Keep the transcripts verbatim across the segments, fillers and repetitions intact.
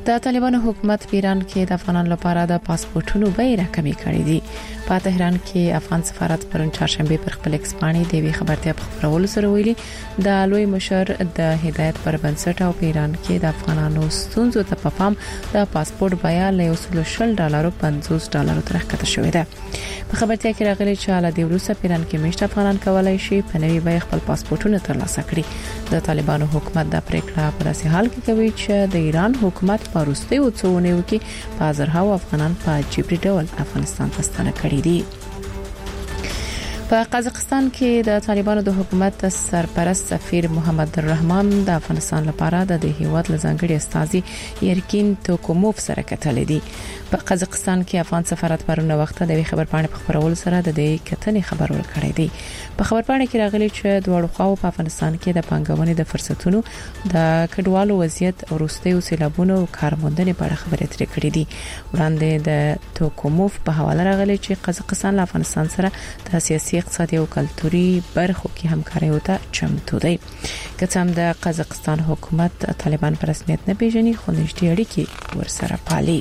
د طالبانو حکومت په ایران کې د افغانانو لپاره د پاسپورتونو بیه راکمې کړې دي. په تهران کې افغان سفارت پرون چهارشنبه پر خپل ایکسپانی د وی خبرتیا په خبرولو سره ویلي د لوی مشر د هدایت پر بنسټ او په ایران کې د افغانانو ستونزو ته په پام د پاسپورت بیه له یو سل ډالرو پنځوس ډالرو تر ښکته شوې ده. په خبرتیا کې راغلي چې له دې وروسته په ایران کې مشت افغانان کولای شي په نوي بیه خپل پاسپورتونه ترلاسه کړي. د طالبانو حکومت د پریکړه په داسې حال کې کوي چې د ایران حکومت په وروستي وڅونیو کې په زرهاو افغانان په جبري ډول افغانستان ته ستانه کړي دي. په قزاقستان کې د طالبانو د حکومت سرپرست سفیر محمد الرحمن د افغانستان لپاره د هیواد لزنګړي استازي یرکین توکوموف سره کتل دي. په قزاقستان کې افغان سفارت پرونه وخت د خبر پاڼې په خبرولو سره د دې کتنې خبر ورکړی دی. په خبر پاڼې کې راغلي چې دوه خواو په افغانستان کې د پنګونې د فرصتونو د کډوالو وضعیت ورستي او سیلابونو کارموندنې په اړه خبرې ترې کړې دي. وړاندې د توکوموف په حواله راغلي چې قزاقستان له افغانستان سره د سیاسي اقتصادي او کلتوري برخو کې همکاري وته چمتو دی. کڅم د قزاقستان حکومت طالبان په رسمیت نه پیژني خو نږدې اړیکې ورسره پالي.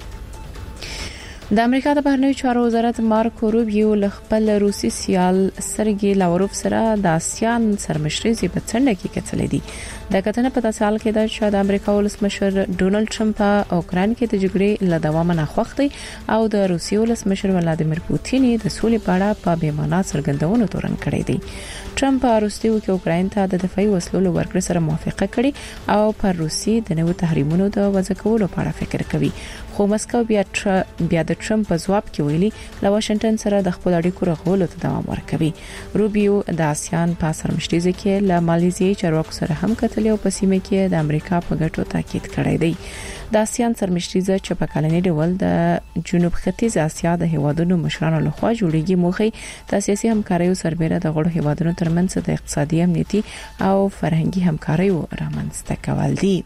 د امریکا د بهرنیو چارو وزارت مارکو روبیو له خپل روسي سیال سرګي لاوروف سره د آسیان سرمشري په څنډه کې کتلې دي. د کتنې په تاسال کې د شاد امریکا ولسمشر ډونالد ټرمپ په اوکران کې د جګړې له دوام نه خوښتي او د روسي ولسمشر ولادیمیر پوتین د سولې په اړه په بیمانه څرګندونو تورن کړی دی. ټرمپ په روسي او اوکران ته د دفاعي وسلو ورکړې سره موافقه کړې او پر روسي د نوو تحریمونو د وضع کولو په اړه فکر کوي. خو مسکو بیا بیا د ټرمپ په ځواب کې ویلي له واشنگټن سره د خپل اړیکو رغولو ته دوام ورکوي. روبیو د آسیان په سرمشري کې له ماليزیای چارواکو سره هم کتل او په سیمه کې د امریکا په ګټو تاکید کړی دی. د آسیان سرمشري چې په کلنی ډول د جنوب ختیځ اسیا د هیوادونو مشرانو لخوا جوړیږي موخه د سیاسي همکارۍ سربېره د غړو هیوادونو ترمنځ د اقتصادي امنیتي او فرهنګي همکارۍ رامنځته کول دي.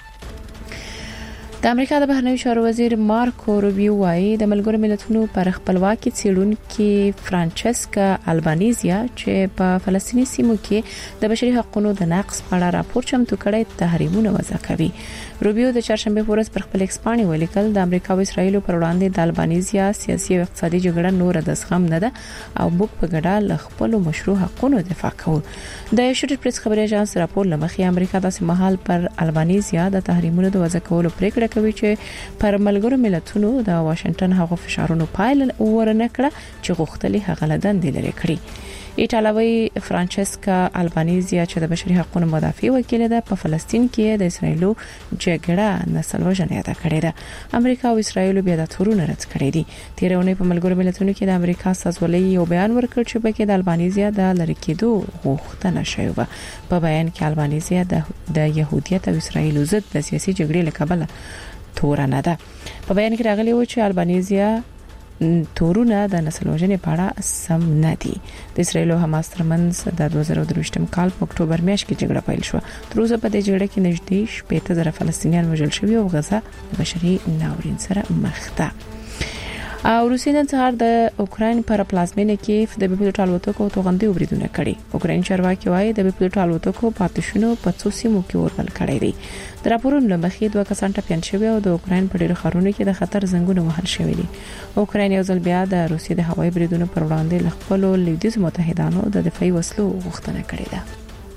د امریکا د بهرنیو چارو وزیر مارکو روبیو وايي د ملګرو ملتونو پر خپلواکي څېړونکو فرانچسکا البانیزیا چې په فلسطیني سیمو کې د بشري حقوقو د نقض په اړه راپور چمتو کړی تحریمونه وضع کوي. روبیو د چهارشنبه په ورځ پر خپل ایکسپانی ولیکل د امریکا او اسرایل پر وړاندې د البانیزیا سیاسي او اقتصادي جګړه نور د زغم نه ده او موږ په ګډه له خپل مشروع حقوقو دفاع کوو. د ایشوډ پریس خبري اژانس راپور لمخې امریکا د سیمهال پر البانیزیا د تحریمونو د وضع کولو پریکړه کوي چې پر ملګرو ملتونو د واشنگټن هغو فشارونو پایل ورنه کړه چې غوښتلې هغه لدن دي لري کړی. ایټالوي فرانچسکا البانیزیا چې د بشري حقوقو مدافع وکیل ده په فلسطین کې د اسرایلو جګړه نسل وژنه یاد کړې ده. امریکا او اسرایل بیا د تورونه رد کړې دي. تیرونه په ملګرو ملتونو کې د امریکا سازولۍ یو بیان ورکړ چې په کې د البانیزیا د لری کېدو غوښتنه شوې و. په بیان کې البانیزیا د د يهودیت او اسرایل ضد د سیاسي جګړې لکبله تور نه ده. په بیان کې راغلی و چې البانیزیا تورونه د نسل وژنې په اړه سم نه دي. د اسرایل او حماس ترمنځ د دوه زره درویشتم کال په اکتوبر میاشت کې جګړه پیل شو. تر اوسه په دې جګړه کې نږدې شپږ زره فلسطینیان وژل شوي او غزا د بشري ناورین سره مخ ده. او روسي نن سهار د اوکرين پر پلازمینه کې د بیپلوټ الوتکو توغندي وبریدونه کړي. اوکرين چارواکي وايي د بیپلوټ الوتکو پاتشونو په څو سیمو کې ورول کړي دي. د راپورونو لمخې دوه کسان ټپيان شوي او د اوکرين په ډیرو ښارونو کې د خطر زنګونه وهل شوي دي. اوکرين یو ځل بیا د روسي د هوایي بریدونو پر وړاندې له خپل لویدیځ متحدانو د دفاعي وسلو غوښتنه کړې ده.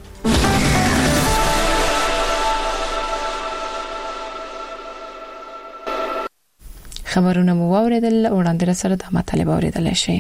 خبرونه مو واوریدل وړاندې سره د مطلب اوریدل شي.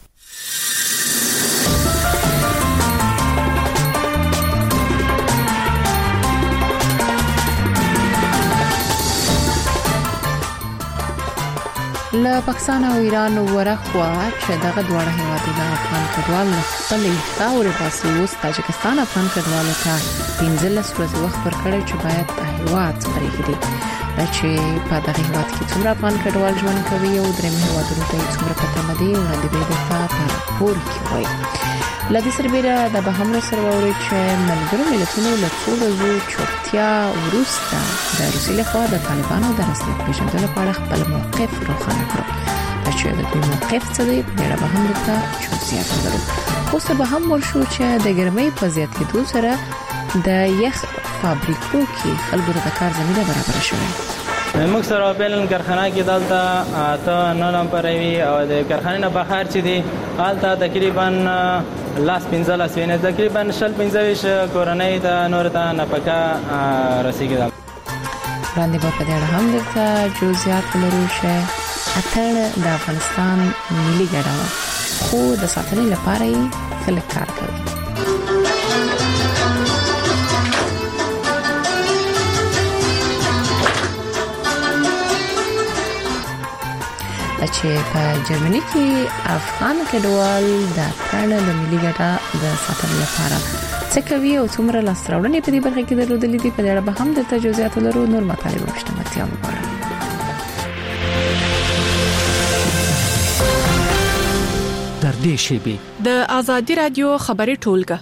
له پاکستان او ایران ورخوا چې دغه دواړه هیوادونه افغان کډوال خپل خاورې پاسې اوس تاجکستان افغان کډوالو ته پنځلس ورځې وخت ورکړی چې باید د هیواد پرېږدي. چې په دغه هیواد کې څومره افغان کډوال ژوند کوي او درېم هیوادونو ته څومره پته مده وړاندې به د په پور کې وایي. لدې سربېره د به هم سره ووري چې ملګرو ملتونو له څو ورځو چوپتیا وروسته د روسیې لخوا د طالبانو د رسمیت پیژندلو په اړه خپل موقف روښانه کړ. چې د دوی موقف څه دی په اړه به هم درته جزئیات لرو. خو څه به هم ورشو چې د ګرمۍ په زیاتېدو سره د یخ فابریکو کې خلکو ته کار زمينه برابر شوه. موږ سره په کارخانه کې دلته ته نه نمبروي او د کارخانه نه بهر چې دی حالت تقریبا لاس پنځه لاس وینه تقریبا شل پنځه ویش کورنۍ د نور ته نفقه رسیږي. وړاندې په دې اړه هم د جزئیات لرو شه اتل د افغانستان ملي ګډه خو د ساتنې لپاره یې خلک کار کوي. چې په جرمني کې افغان کډوال د اتل د ملي ګډه د ساتنې لپاره څه کوي او څومره لاسراوړنې په دې برخه کې درلودلې دي په اړه به هم د جزئیات لرو نور مطالب مشتملتیا وګورئ. در دې شیبه د ازادي رادیو خبري ټولګه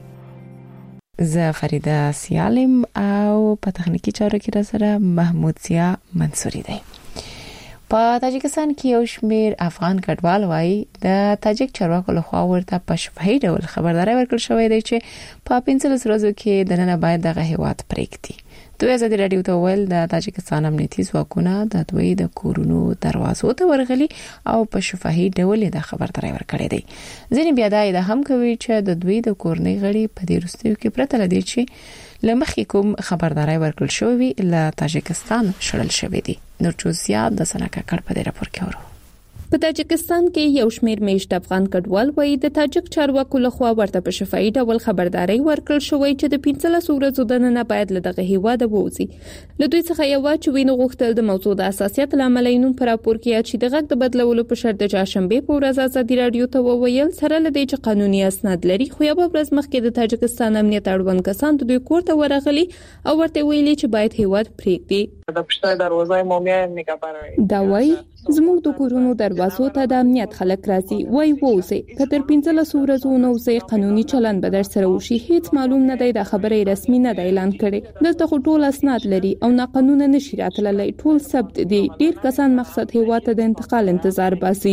زه فریده سیالم او په تخنیکی چارو کې را سره محمود سیا منصوري دی. په تاجکستان کې یو شمېر افغان کډوال وایي د تاجک چارواکو لخوا ورته په شفاهي ډول خبرداري ورکړل شوې ده چې په پنځلس ورځو کې دننه باید دغه هیواد پرېږدي. دوی ازادي رادیو ته ویل د تاجکستان امنیتي ځواکونه د دوی د کورونو دروازو ته ورغلي او په شفاهي ډول د خبرداري ورکړې ده. ځینې بیا دا هم کوي چې د دوی د کورنۍ غړي په دې وروستیو کې پرته لدی چې لمخې کوم خبرداري ورکړل شوې له تاجکستان شړل شوې دي. نور جزئیات د سنکه کړ په دې راپور کې ورو. په تاجکستان کې یو شمېر میشت افغان کډوال وایي د تاجک چارواکو لخوا ورته په شفاهي ډول خبرداري ورکړل شوې چې د پنځلس ورځو دننه باید له دغه هیواده ووځي. له دوی څخه یو چې وینو غوښتل د موضوع د اساسیت لامل یې نوم پر راپور کې چې د غږ د بدلولو په شرط د چهارشنبه په ورځ ازادي رادیو ته وویل سره لدی چې قانوني اسناد لري خو یو ورځ مخکې د تاجکستان امنیت اړوند کسان د دوی کور ته ورغلي او ورته ویلي چې باید هیواد پرېږدي. د پښتو دروازه مومیا نگهبان دا وایي زموږ د کورونو دروازو ته د امنیت خلک راځي وای ووسه که تر پنځلس ورځو نو زه قانوني چلن به در سره وشي هیڅ معلوم نه دی د خبرې رسمي نه دی اعلان کړي. دلته خو ټول اسناد لري او نه قانون نشي راتللی ټول ثبت دي. ډیر کسان مقصد هیوا ته د انتقال انتظار باسي.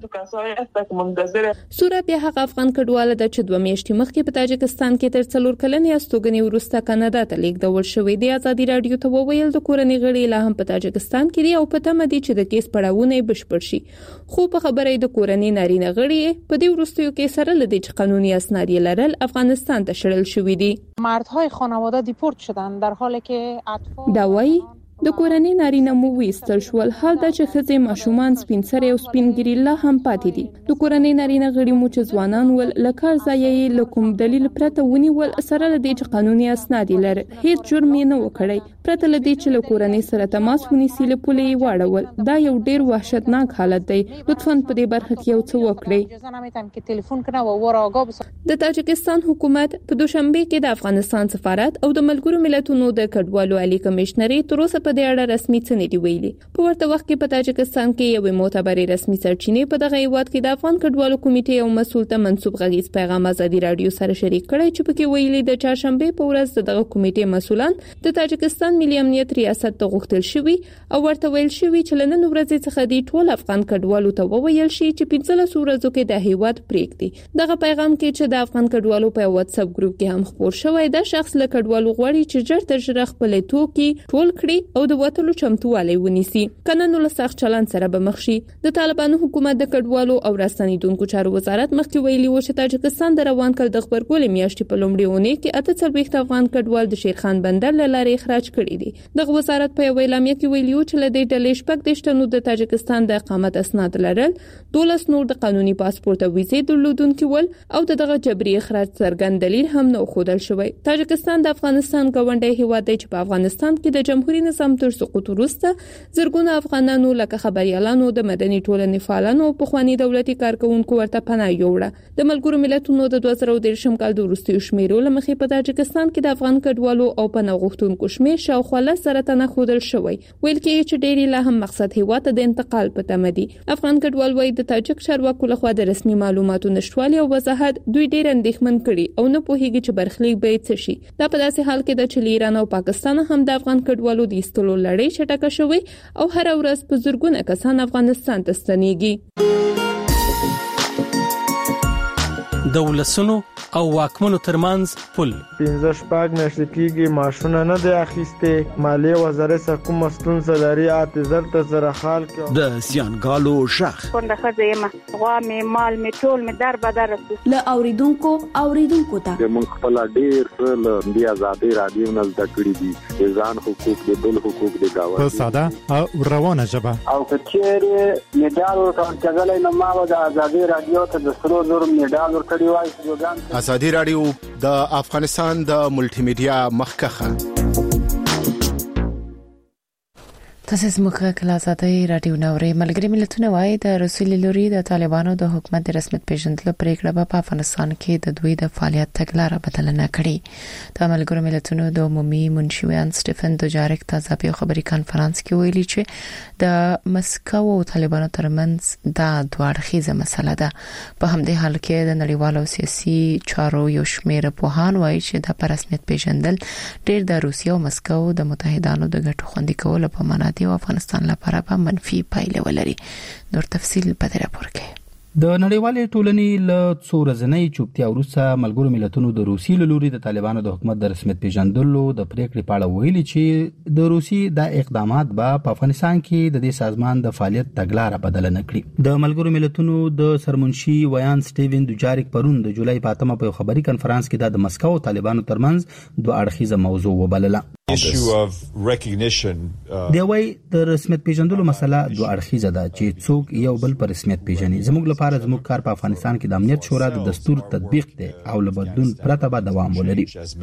سوره بیا هغه افغان کډواله د چې دوه میاشتې مخکې په تاجکستان کې تر څلور کلنې استوګنې وروسته کاناډا ته لیږدول شوې دی. ازادي رادیو ته وویل د کورنۍ غړي لا هم په تاجکستان کې دي او په تمه دي چې د کیس پړاوونه بشپړ شي. خو په خبرې د کورنۍ نارینه غړي په دې وروستیو کې سره لدی چې قانوني اسناد لرل افغانستان ته شړل شوې دي. مردهای خانواده دیپورت شدن در حالی که اطفال دا وایي د کورنۍ نارینه مو ویستل شول حال دا چې ښځې ماشومان سپین سره او سپینګری لا هم پاتې دي. د کورنۍ نارینه غړي مو چې ځوانان ول لکه ځای لکم دلیل پرته ونیول سره لدی چې قانوني اسناد لري هیڅ جرم نه وکړي پرته لدی چې له کورنۍ سره تماس ونیسي له پولې واړول. دا یو ډیر وحشتناک حالت دی. لطفاً په دې برخه کې یو څه وکړئ. د تاجکستان حکومت په دوشنبه کې د افغانستان سفارت او د ملګرو ملتونو د کډوالو عالی کمشنري تر اوسه په دې اړه رسمي څه نه دی ویلي. په ورته وخت کې په تاجکستان کې یو معتبر رسمي سرچینې په دغه هیواد کې د افغان کډوالو کمیټې او مسؤل ته منسوب غږیز پیغام ازادي رادیو سره شریک کړی چې پکې ویلي د چهارشنبه په ورځ دغه کمیټې مسؤلان د تاجکستان ملي امنیت ریاست ته غوښتل شوی او ورته ویل شوی چې لنن ورځ څخه دی ټول افغان کډوالو ته وویل شي چې پنځلس ورځو کې د هیواد پرېږدي. دغه پیغام کې چې د افغان کډوالو په واتس اپ ګروپ کې هم خبر شوی دا شخص له کډوالو غواړي چې ژر تر ژره خپل توکي ټول کړي او د وټلو چمتووالی ونیسي. کنه نو له سخت چلن سره به مخ شي. د طالبانو حکومت د کډوالو او راستنیدونکو چارو وزارت مخکې ویلي و چې تاجکستان د روان کال د خبرګولې میاشتې په لومړۍ اونۍ کې اته څلوېښت افغان کډوال د شیرخان بندر له لارې اخراج کړي دي. د وزارت په یو اعلامیه کې ویلي و چې له دې ډلې شپږ دیشتنو د تاجکستان د اقامت اسناد لرل دولس نور د قانوني پاسپورت او ویزې درلودونکي ول او دغه جبري اخراج څرګند دلیل هم نه ښودل شوی. تاجکستان د افغانستان ګاونډي هیواد دی چې په افغانستان کې د جمهوریت نظام تر سقوط وروسته زرګونه افغانانو لکه خبريالانو د مدني ټولنې فعالانو او پخوانی دولتي کارکونکو ورته پناه یوړه. د ملګرو ملتونو د دوه زره دېرشم کال د وروستیو شمیرو لمخې په تاجکستان کې د افغان کډوالو او پناه غوښتونکو شمیر شاوخوا لس زره تنه ښودل شوی. ویل کېږي چې ډېری لا هم مقصد هیواد ته د انتقال په تمه دي. افغان کډوال وایي د تاجک چارواکو لخوا د رسمي معلوماتو نشټوالي او وضاحت دوی ډېر اندېښمن کړي او نه پوهیږي چې برخلیک به څه شي. دا په داسې حال کې د چې ایران او پاکستان هم د افغان کډوالو د ایستلو لړۍ شټکه شوې او هر ورځ په زرګونه کسان افغانستان ته ستنېږي. د ولسونو او واکمنو ترمنځ پل پنځه شپږ میاشتې کېږي ماشونه نه دی اخیستې مالیه وزارت څخه کوم ستونزه لري اته زر سره حال کې د زیانګالو شخ څنګه خزه یم غوا مې مال مې ټول مې در بدر ل اوریدونکو اوریدونکو ته موږ خپل ډیر څه د آزادۍ رادیو نه زده کړی دي ځان حقوق د بل حقوق د گاوند په ساده او روانه ژبه او کچېره میډال ورکړل نو ما د آزادۍ رادیو ته د سرو زر میډال ورکړی وای. آزادۍ رادیو د افغانستان د ملټي میډیا مخکخه تاسو زموږه کله آزادۍ رادیو نوري ملګری ملتونه وایي د روسي لوري د طالبانو د حکومت د رسمیت پیژندلو پریکړه په افغانستان کې د دوی د فعالیت تګلارې بدل نه کړي. د ملګرو ملتونو د عمومي منشیان سټيفن دوجاریک تازه خبري کانفرنس کې ویلي چې د مسکو او طالبانو ترمنځ د دوړخیزه مسله ده. په همدې حال کې د نړیوالو سیاسي چارو یو شمېر پوهان وایي چې د رسمیت پیژندل ډېر د روسیې او مسکو د متحدانو د ګټو خوندي کولو په معنا او افغانستان لپاره به منفي پایله ولري. نور تفصيل په دې راپور کې. د نړیوالې ټولنې له څو ورځې چوپتیا وروسته ملګرو ملتونو د روسي لوري د طالبانو د حکومت د رسمیت پیژندلو د پریکړې په اړه ویلي چې د روسي د اقدامات به په افغانستان کې د دې سازمان د فعالیت تګلارې بدل نه کړي. د ملګرو ملتونو د سرمنشي ویان سټيفن دوجاریک پرون د جولای په اتمه په خبري کانفرنس کې د مسکو او طالبانو ترمنځ دوه اړخیزه موضوع وبلله. دی وای د رسمیت پیژندلو مسله دوه اړخیزه ده چې څوک یو بل پر رسمیت پیژني. زموږ لپاره زموږ کار په افغانستان کې د امنیت شورا د دستور تطبیق دی او له بدلون پرته به دوام ولري.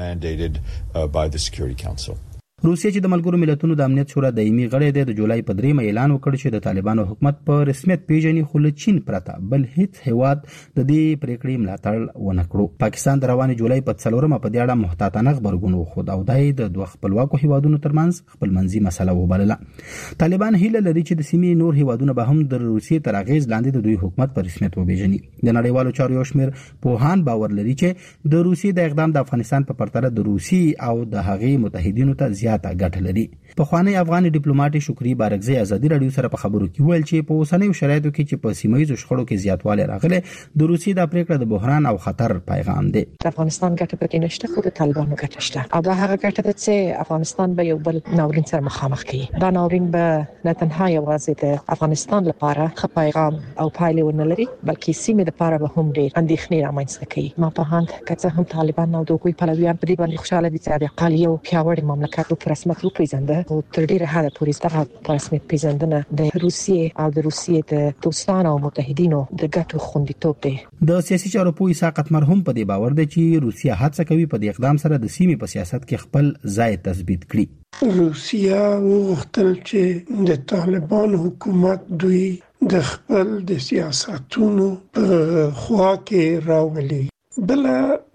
روسیه چې د ملګرو ملتونو د امنیت شورا دایمي غړی دی د جولای په دریمه اعلان وکړ چې د طالبانو حکومت په رسمیت پیژني خو له چین پرته بل هیڅ هیواد د دې پریکړې ملاتړ ونه کړو. پاکستان د رواني جولای په څلورمه په دې اړه محتاطانه خبرګون وخود او دای د دوه خپلواکو هیوادونو ترمنځ خپلمنځي مسله وبلله. طالبان هیله لري چې د سیمې نور هیوادونه به هم د روسیې تر اغیز لاندې د دوی حکومت په رسمیت وبېژني. د نړیوالو چارو یو شمېر پوهان باور لري چې د روسیې د اقدام د افغانستان په پرتله د روسي او د هغې متحدینو ته زیاته ګټه لري. په خوانی افغاني ډیپلوماټ شکری بارکزی آزادۍ رادیو سره په خبرو کې ویل چې په اوسنیو شرایطو کې چې په سیمایي شخړو کې زیاتوالی راغلی د روسیې د پریکړه د بحران او خطر پیغام دی. افغانستان ګټه پکې نشته خو د طالبانو ګټه شته او دا هغه ګټه ده چې افغانستان به یو بل ناورین سره مخامخ کړي. دا ناورین به نه تنها یوازې د افغانستان لپاره ښه پیغام او پایله ونه لري بلکې سیمې لپاره به هم ډېر اندېښنې رامنځته کړي. ما په هند کې هم طالبان او د کوی پلویان په دې باندې خوشاله دي چې د اقل یو پیاوړی مملکت په رسمیت وپیژنده او تر ډیره حده پورې ستاسو رسمیت پیژندنه د روسیې او د روسیې د دوستانو او متحدینو د ګټو خوندیتوب دی. د سیاسي چارو پوه ساقط مرهم په دې باور دی چې روسیه هڅه کوي په دې اقدام سره د سیمې په سیاست کې خپل ځای تثبیت کړي. روسیه وغوښتل چې د طالبان حکومت دوی د خپل د سیاستونو په خوا کې راولي. بل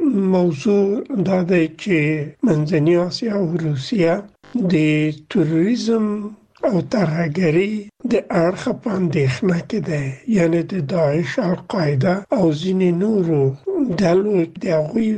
موضوع دا دی چې منځنۍ اسیا او روسیه د تروریزم او ترهګرۍ د اړخ په اندېښنه کې ده یعنی د داعش القاعده او ځینې نورو ډلو د هغوی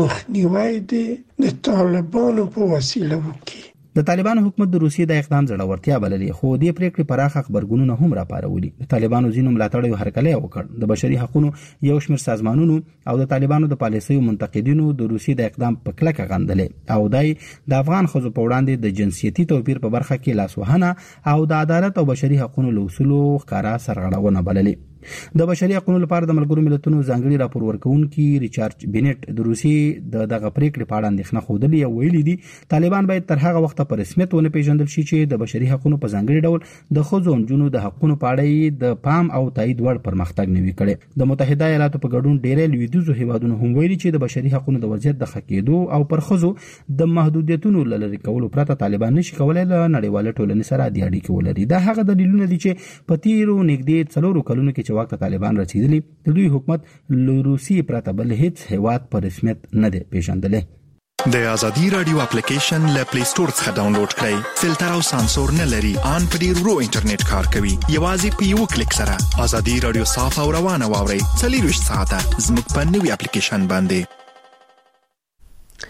مخنیوی د طالبانو په وسیله وکړي. د طالبانو حکومت د روسیې د اقدام زړورتیا بللې خو دې پریکړې پراخه خبرګونونه هم راپارولي. د طالبانو ځینو ملاتړیو هرکلی وکړ. د بشري حقوقو یو شمېر سازمانونو او د طالبانو د پالیسیو منتقدینو د روسیې د اقدام په کلکه غندلې او دای د افغان ښځو په وړاندې د جنسیتي توپیر په برخه کې لاسوهنه او د عدالت او بشري حقوقو له اصولو ښکارا سرغړونه بللې. د بشري حقوقو لپاره د ملګرو ملتونو ځانګړي راپور ورکونکي ریچارډ بینټ د روسیې د دغه پریکړې په اړه اندېښنه خوده او ویلي دي طالبان باید تر هغه وخت په رسمیت ونه پیژندل شي چې د بشري حقوقو په ځانګړي ډول د ښځو او نجونو د حقوقو په اړه د پام او تایید وړ پرمختګ نه وی کړي. د متحده ایالاتو په ګډون ډېرې لویدیځو هیوادونو هم ویلي چې د بشري حقوقو د وضعیت د ښه کېدو او پر ښځو د محدودیتونو لری کولو پرته طالبان نشي کولای له نړیواله ټولنې سره د اړیکې ولري. دا هغه دلیلونه دي چې په تیرو نږدې څلورو کلونو کې چې واک طالبان رسیدلی د دوی حکومت له روسیې پرته بل هیڅ هیواد په رسمیت نه دی پیژندلی. د ازادي رادیو اپلیکیشن له پلی سٹور څخه ډاونلوډ کړئ. فلټر او سانسور نه لري. ان په ډیر ورو انټرنیټ کار کوي. یوازې په یو کلیک سره ازادي رادیو صاف او روانه واورئ. څلور وشت ساعته زموږ په نوې اپلیکیشن باندې.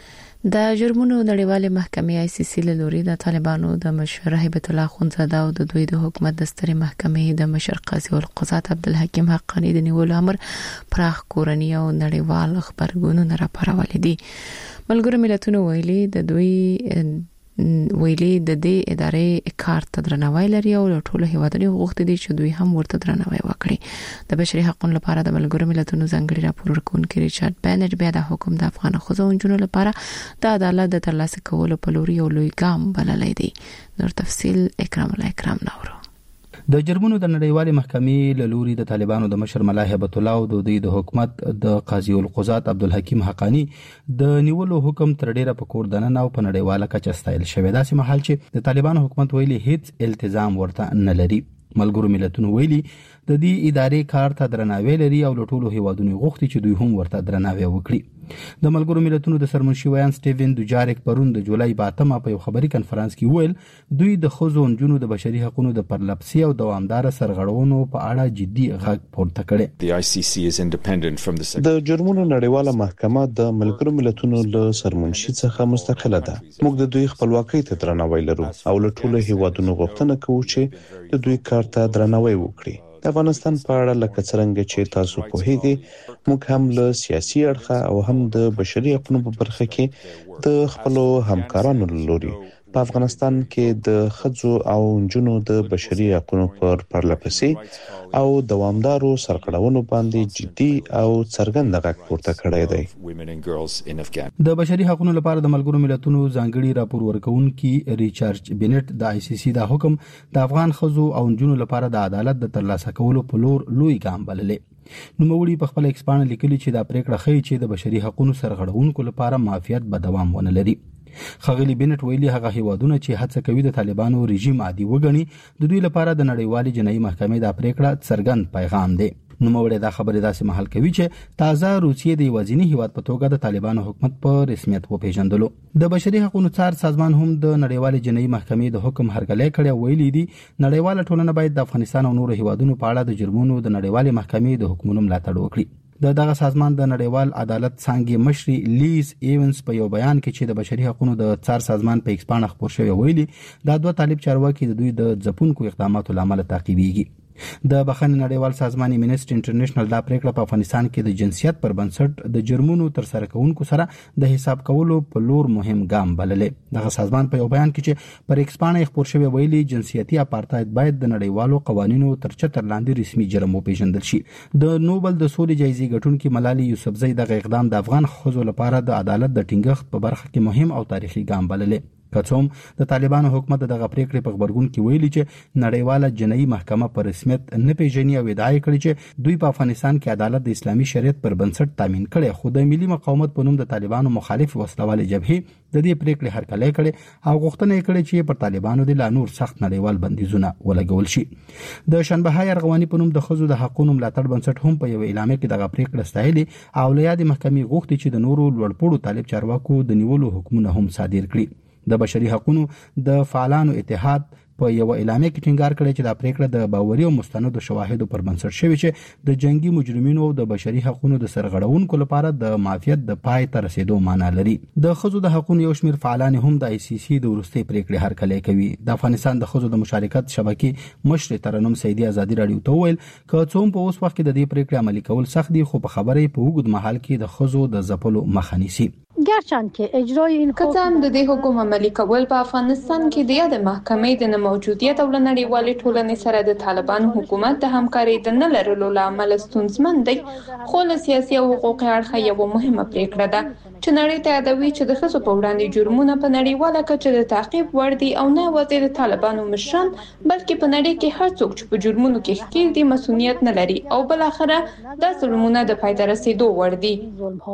د جرمونو نړیوالې محکمې آی سی سی له لوري د طالبانو د مشر هیبت الله خونزاده او د دوی د حکومت د سترې محکمې د مشر قاضي القضات عبدالحکیم حقانی د نیولو امر پراخ کورنی او نړیوال خبرګونونه راپارولې دي. ملګرو ملتونو ویلي د دوی ویلي د دې ادارې کار ته درناوی لري او ټول هیوادونو غوښتي دي چې دوی هم ورته درناوی وکړي. د بشري حقوقو لپاره د ملګرو ملتونو ځانګړي راپور ورکونکي ریچارډ بینټ بیا د حکم د افغان ښځو او نجونو لپاره د عدالت د ترلاسه کولو په لور یو لوی ګام بللی دی. نور تفصیل اکرام الله اکرام نورو. د جرمونو د نړیوالې محکمې له لوري د طالبانو د مشر ملا هیبت الله او د دوی د حکومت د قاضي القضات عبدالحکیم حقانی د نیولو حکم تر ډیره په کور دننه او په نړیواله کچه ستایل شوی. داسې مهال چې د طالبانو حکومت ویلي هیڅ التزام ورته نه لري. ملګرو ملتونو ویلي د دې ادارې کار ته درناوی لري او له ټولو هیوادونو غوښتي چې دوی هم ورته درناوی وکړي. د ملګرو ملتونو د سرمنشي ویان سټیون دوجاریک پرون د جولای په اتمه په یو خبري کنفرانس کې ویل دوی د ښځو او نجونو د بشري حقوقو د پرلپسي او دوامدار سرغړونو په اړه جدي غږ پورته کړي. د جرمونو نړیواله محکمه د ملګرو ملتونو له سرمنشي څخه مستقله ده. موږ د دوی خپلواکۍ ته درناوی لرو او له ټولو هیوادونو غوښتنه کوو چې د دوی کار ته درناوی وکړي. د افغانستان په اړه لکه څنګه چې تاسو پوهیږئ موږ هم له سیاسي اړخه او هم د بشري حقوقو په برخه کې د خپل همکارانو لوري په افغانستان کې د ښځو او نجونو د بشري حقوقو پر پرلپسي او دوامدارو سرغړونو باندې جدي او څرګند غږ پورته کړی دی. د بشري حقوقو لپاره د ملګرو ملتونو ځانګړي راپور ورکونکي ریچارډ بینټ د آی سی سی د حکم د افغان ښځو او نجونو لپاره د عدالت د ترلاسه کولو په لور لوی ګام بللی. نوموړي په خپل ایکسپان لیکلي چې دا پریکړه ښیي چې د بشري حقوقو سرغړونکو لپاره معافیت به دوام ونه لري. خغلی بینټ ویلي هغه هیوادونه چې هڅه کوي د طالبانو رژیم عادي وګڼي د دوی لپاره د نړیوالې جنایي محکمې د پریکړه څرګند پیغام دی. نوموړي دا خبره داسې محل کوي چې تازه روسیې د یوازینی هیواد په توګه د طالبانو حکومت په رسمیت وپیژندلو. د بشري حقوقو څار سازمان هم د نړیوالې جنایي محکمې د حکم هرکلی کړی. ویلي دي نړیواله ټولنه باید د افغانستان او نورو هیوادونو په اړه د جرمونو د نړیوالې محکمې د حکمونو ملاتړ وکړي. د دغه سازمان د نړیوال عدالت څانګې مشري لیز ایونز په یو بیان کې چې د بشري حقوقو د څار سازمان په ایکسپان خبر شوی ویلي دا دوه طالب چارواکي د دوی د ځپونکو اقداماتو لامل تعقیبېږي. د بخښنې نړیوال سازمان امنیسټي انټرنیشنل دا پریکړه په افغانستان کې د جنسیت پر بنسټ د جرمونو تر سره کوونکو سره د حساب کولو په لور مهم ګام بللی. دغه سازمان په یو بیان کې چې پر ایکسپان خبر شوی ویلي جنسیتي اپارټاید باید د نړیوالو قوانینو تر چتر لاندې رسمي جرم وپیژندل شي. د نوبل د سولې جایزې ګټونکي ملالي یوسفزۍ دغه اقدام د افغان ښځو لپاره د عدالت د ټینګښت په برخه کې مهم او تاریخي ګام بللی. که څوم د طالبانو حکومت دغه پریکړې په خبرګون کې ویلي چې نړیواله جنایي محکمه په رسمیت نه پیژني او ادعا کړې چې دوی په افغانستان کې عدالت د اسلامي شریعت پر بنسټ تامین کړي. خو د ملي مقاومت په نوم د طالبانو مخالف وسلوال جبهې د دې پریکړې هرکلی کړي او غوښتنه یې کړې چې پر طالبانو د لا نور سخت نړیوال بندیزونه ولګول شي. د شنبهای ارغواني په نوم د ښځو د حقوقو ملاتړ بنسټ هم په یو اعلامیه کې دغه پریکړه ستایلې او له یادې محکمې غوښتي چې د نورو لوړپوړو طالب چارواکو د نیولو حکمونه هم صادر کړي. د بشري حقوقو د فعالانو اتحاد په یو اعلامیه کې ټینګار کړی چې دا پریکړه د باوري او مستندو شواهدو پر بنسټ شوی چې د جنگي مجرمینو او د بشري حقوقو د سرغړونکو لپاره د معافیت د پای ته رسیدو معنی لري. د ښځو د حقوقو یو شمېر فعالان هم د آی سی سی د وروستۍ پریکړې هرکلی کوي. د افغانستان د ښځو د مشارکت شبکې مشر ترنم سیدی ازادي رادیو ته ویل که څوم په اوس وخت کې د دې پریکړې عملي کول سخت دي خو په خبرې په وګد محل کې د ښځو د ځپلو مخه نیسي. ګرچند کې اجرای این کتم د دې حکم عملي کول په افغانستان کې د یاد محکمې د نه موجودیت او نړیوالې ټولنې سره د طالبانو حکومت د همکارۍ د نه لرلو لامل ستونزمن دی. خو له سیاسي او حقوقي اړخه یو مهمه پریکړه ده چې نړۍ ته یادوي چې د ښځو په وړاندې جرمونه په نړیواله کچه د تعقیب وړ دي او نه یوازې د طالبانو مشران بلکې په نړۍ کې هر څوک چې په جرمونو کې ښکیل دي مسؤلیت نه لري او بل اخره دا ظلمونه د پای ته رسیدو وړ دي.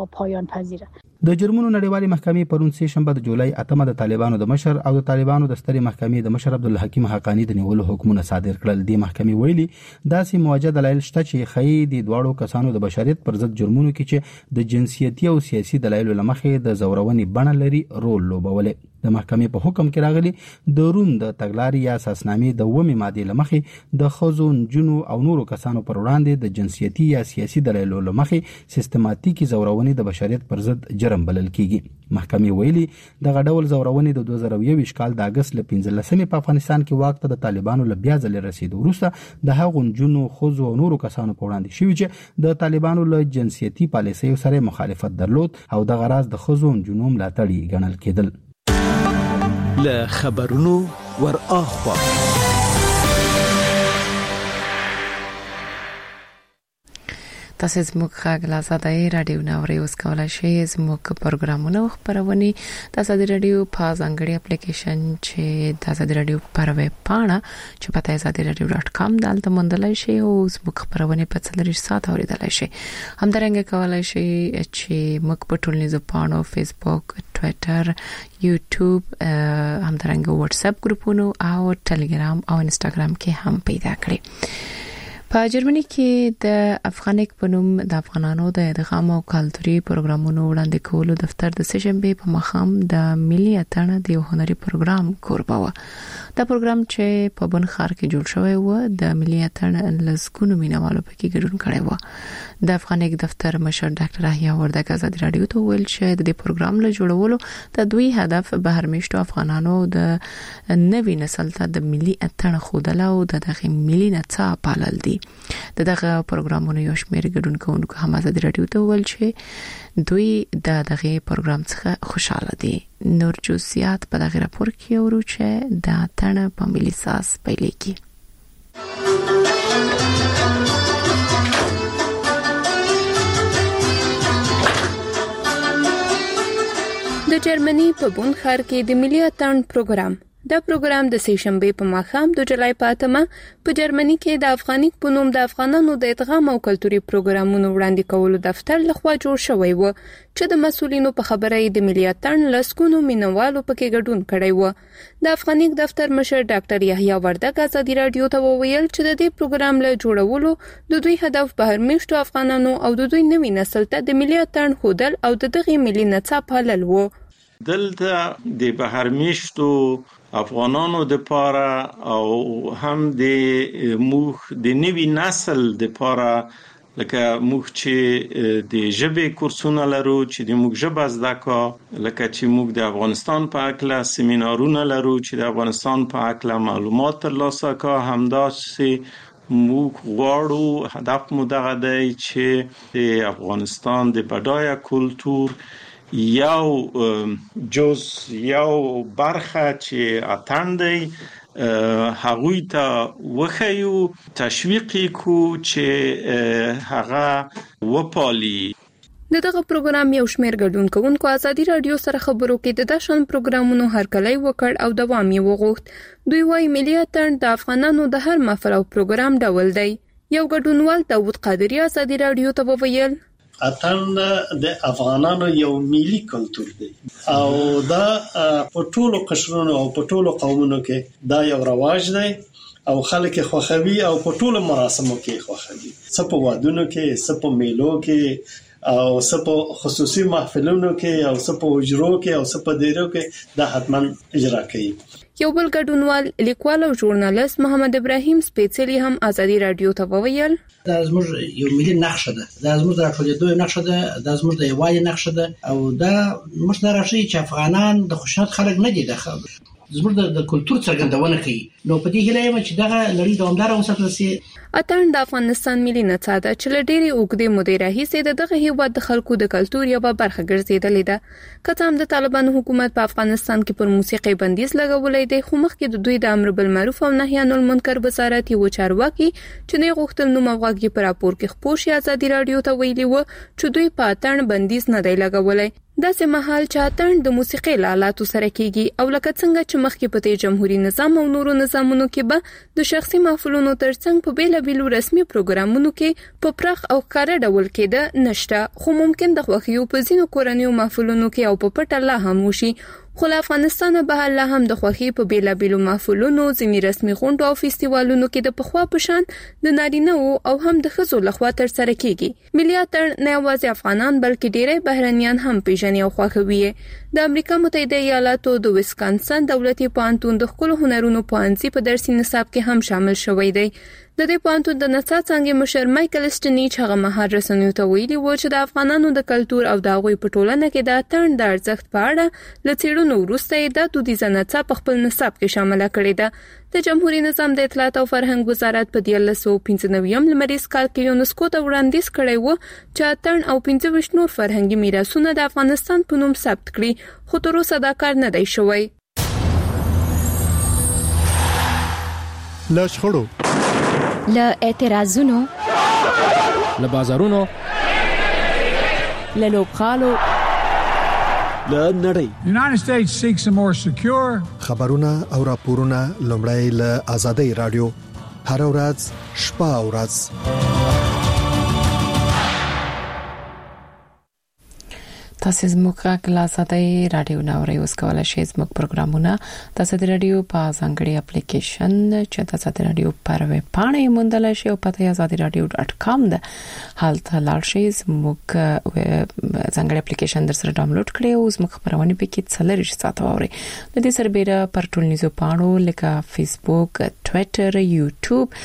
د جرمونو نړیوالې محکمې پرون سه شنبه د جولای اتمه د طالبانو د مشر او د طالبانو د سترې محکمې د مشر عبدالحکیم حقانی د نیولو حکمونه صادر کړل. د محکمې ویلي داسې موجه دلایل شته چې ښیي د دواړو کسانو د بشریت پر ضد جرمونو کې چې د جنسیتي او سیاسي دلایلو له مخې د زورونې بڼه لري رول لوبولی. د محکمې په حکم کې راغلي د روم د تګلارې یا اساسنامې د اومې مادې لمخې د ښځو، نجونو او نورو کسانو پر وړاندې د جنسیتي یا سیاسي دلایلو لمخې سیستماتیکي زورونې د بشریت پر ضد جرم بلل کیږي. محکمې ویلي دغه ډول زورونې د دوه زره یوویشت کال د اگست ل پنځلسمې په افغانستان کې واک ته د طالبانو له بیا ځلې رسیدو وروسته د هغو نجونو، ښځو او نورو کسانو په وړاندې شوي چې د طالبانو له جنسیتي پالیسیو سره مخالفت درلود او دغه راز د ښځو او نجونو ملاتړي ګڼل کېدل. له خبرونو ور اخوا تاسو زموږ خاګ لا زادای رادیو ناوړي اوس کولای شئ زموږ پروګرامونه او خبرونه تاسو د رادیو په ځانګړي اپلیکیشن چې تاسو د رادیو پر ویب پاڼه چې پته زادای رادیو ډاټ کام دالته موندلای شئ او زموږ خبرونه په څلور ساعت اوریدلای شئ. همدارنګه کولای شئ چې موږ په ټولنیزو پاڼو فیسبوک، ټوئیټر، یوټیوب، همدارنګه واتس اپ ګروپونو او ټلګرام او انستګرام کې هم پیدا کړئ. په جرمني کې د افغانیک په نوم د افغانانو د ادغام او کلتوري پروګرامونو وړاندې کولو دفتر د سشنبه په مخام د ملي اتڼ د یو هنري پروګرام کوربه و. دا پروګرام چې په بن ښار کې جوړ شوی و د ملي اتڼ لسګونو مینوالو پکې ګډون کړی و. د افغانیک دفتر مشر ډاکټر احیا وردګ ازادي رادیو ته ویل چې د دې پروګرام له جوړولو د دوی هدف بهرمشتو افغانانو د نوي نسل ته د ملي اتڼ خودل او د دغه ملي نڅا پالل دي. د دغه پروګرامونو یو شمېر ګډون کوونکو هم ازادي رادیو ته ویل چې دوی د دغه پروګرام څخه خوشاله دي. نور جزئیات په دغه راپور کې ورو چې د اتڼ په ملي ساس پیلېږي. د جرمني په بون ښار کې د ملي اتڼ پروګرام دا پروګرام د سهشنبه په ماښام د جولای په اتمه په جرمني کې د افغانیک په نوم د افغانانو د ادغام او کلتوري پروګرامونو وړاندې کولو دفتر لخوا جوړ شوی و چې د مسولینو په خبره د ملي اتڼ لسګونو مینوالو پکې ګډون کړی و. د افغانیک دفتر مشر ډاکټر یحیی وردګ ازادي رادیو ته وویل چې د دې پروګرام له جوړولو د دوی هدف بهرمشتو افغانانو او د دوی نوي نسل ته د ملي اتڼ خودل او د دغه ملي نڅا پالل و. دلته د بهرمشتو افغانانو د پاره او هم د موخ د نوي نسل د پاره لکه موږ چې د ژبې کورسونه لرو چې د موږ ژبه زده کا، لکه چې موږ د افغانستان په اړه سیمینارونه لرو چې د افغانستان په اړه معلومات ترلاسه کا، همداسې موږ غواړو هدف مو دغه دی چې د افغانستان د بډایه کلتور یو جز یو برخه چې اتڼ دی هغوی ته وښیو، تشویق کو چې هغه وپالي. د دغه پروګرام یو شمېر ګډون کوونکو ازادي رادیو سره خبرو کې د داشن پروګرامونو هرکلی وکړ او دوام یې وغوښت. دوی وايي ملي اتڼ د افغانانو د هر محفل او پروګرام ډول دی. یو ګډونوال داوود قادری ازادي رادیو ته وویل اتن د افغانانو یو ملي کلتور دی او دا په ټولو قشرونو او په ټولو قومونو کې دا یو رواج دی او خلک خوښوي او په ټولو مراسمو کې خوښوي، څه په وادونو کې، څه په میلو کې او څه په خصوصي محفلونو کې او څه په حجرو کې او څه په دیرو کې دا حتما اجرا کوي. یو بل ګډونوال لیکوال او ژورنالیست محمد ابراهیم سپیڅلی هم ازادي رادیو ته وویل دا زموږ یو ملي نقشه ده، دا زموږ د راټولېدو نقشه ده، دا زموږ د یووالي نقشه ده او دا موږ دا راښيي چې افغانان د خوشنط خلک نه دي، د زموږ د کلتور څرګندونه کوي. نو په دې هیله یم چې دغه لړۍ دوامداره وساتل شي. اتڼ د افغانستان ملي نڅا ده چې له ډېرې اوږدې مودې راهیسې د دغه هېواد د خلکو د کلتور یوه برخه ګرځېدلې ده. که څه هم د طالبانو حکومت په افغانستان کې پر موسیقۍ بندیز لګولی دی، خو مخکې د دوی د امر بالمعروف او نهي عن المنکر وزارت یو چارواکي چې نه غوښتل نوم او غږ یې په راپور کې خپور شي ازادي رادیو ته ویلي و چې دوی په اتڼ بندیز نه دی لګولی. داسې مهال چې اتڼ د موسیقۍ له آلاتو سره کیږي او لکه څنګه چې مخکې په دې جمهوریت نظام او نورو نظامونو کې به د شخصي محفلونو ترڅنګ په بیلابیلو رسمي پروګرامونو کې په پراخ او ښکاره ډول کېده نشته، خو ممکن د خوښیو په ځینو کورنیو محفلونو کې او په پټه لا هم وشي. خو له افغانستان بهر له هم د خوخي په بیلابیلو محفلونو ځینی رسمي غونډو او فستیوالونو کې د پخوا پشان د نارینه او هم د ښځو لخوا تر سره کیږي. ملي اتڼ نه یوازې افغانان بلکې ډېری بهرنیان هم پیژني او خوښوي. د امریکا متحده ایالاتو د ویسکانسن دولتي پوهنتون د ښکلو هنرونو پوهنځي په درسي نصاب کې هم شامل شوی دی. د دې پوهنتون د نڅا څانګې مشر مایکل سټنیچ هغه مهال رسنیو ته ویلي و چې د افغانانو د کلتور او د هغوی په ټولنه کې د اتڼ د ارزښت په اړه له څېړنو وروسته یې د دودیزه نڅا په خپل نصاب کې شامله کړې ده. د جمهوریت نظام د اطلاعات او فرهنګ وزارت په دیارلس سوه پنځه نوي لمریز کال کې یونسکو ته وړاندیز کړی و چې اتڼ او پنځه ویشت نور فرهنګي میراثونه د افغانستان په نوم ثبت کړي، خو تر اوسه دا کار نه دی شوی. له شخړو، له اعتراضونو، له بازارونو، له لوبغالو، له نړۍ. United States seeks a more secure. خبرونه او راپورونه لومړی له آزادۍ رادیو هر ورځ شپه او ورځ. تاسو زموږ غږ آزادۍ رادیو ناوړي اوس کولای شئ زموږ پروګرامونه تاسو د رادیو په ځانګړي اپلیکیشن چې تاسو د رادیو پر ویب باندې موندلای شئ او پته آزادۍ رادیو ډاټ کام ده. هلته لاړ شئ، زموږ ځانګړي اپلیکیشن در سره ډاونلوډ کړئ او زموږ خبرونه پکې څلور ساعت اورئ. د دې سربېره پر ټولنیزو پاڼو لکه فیسبوک، ټوئیټر، یوټیوب،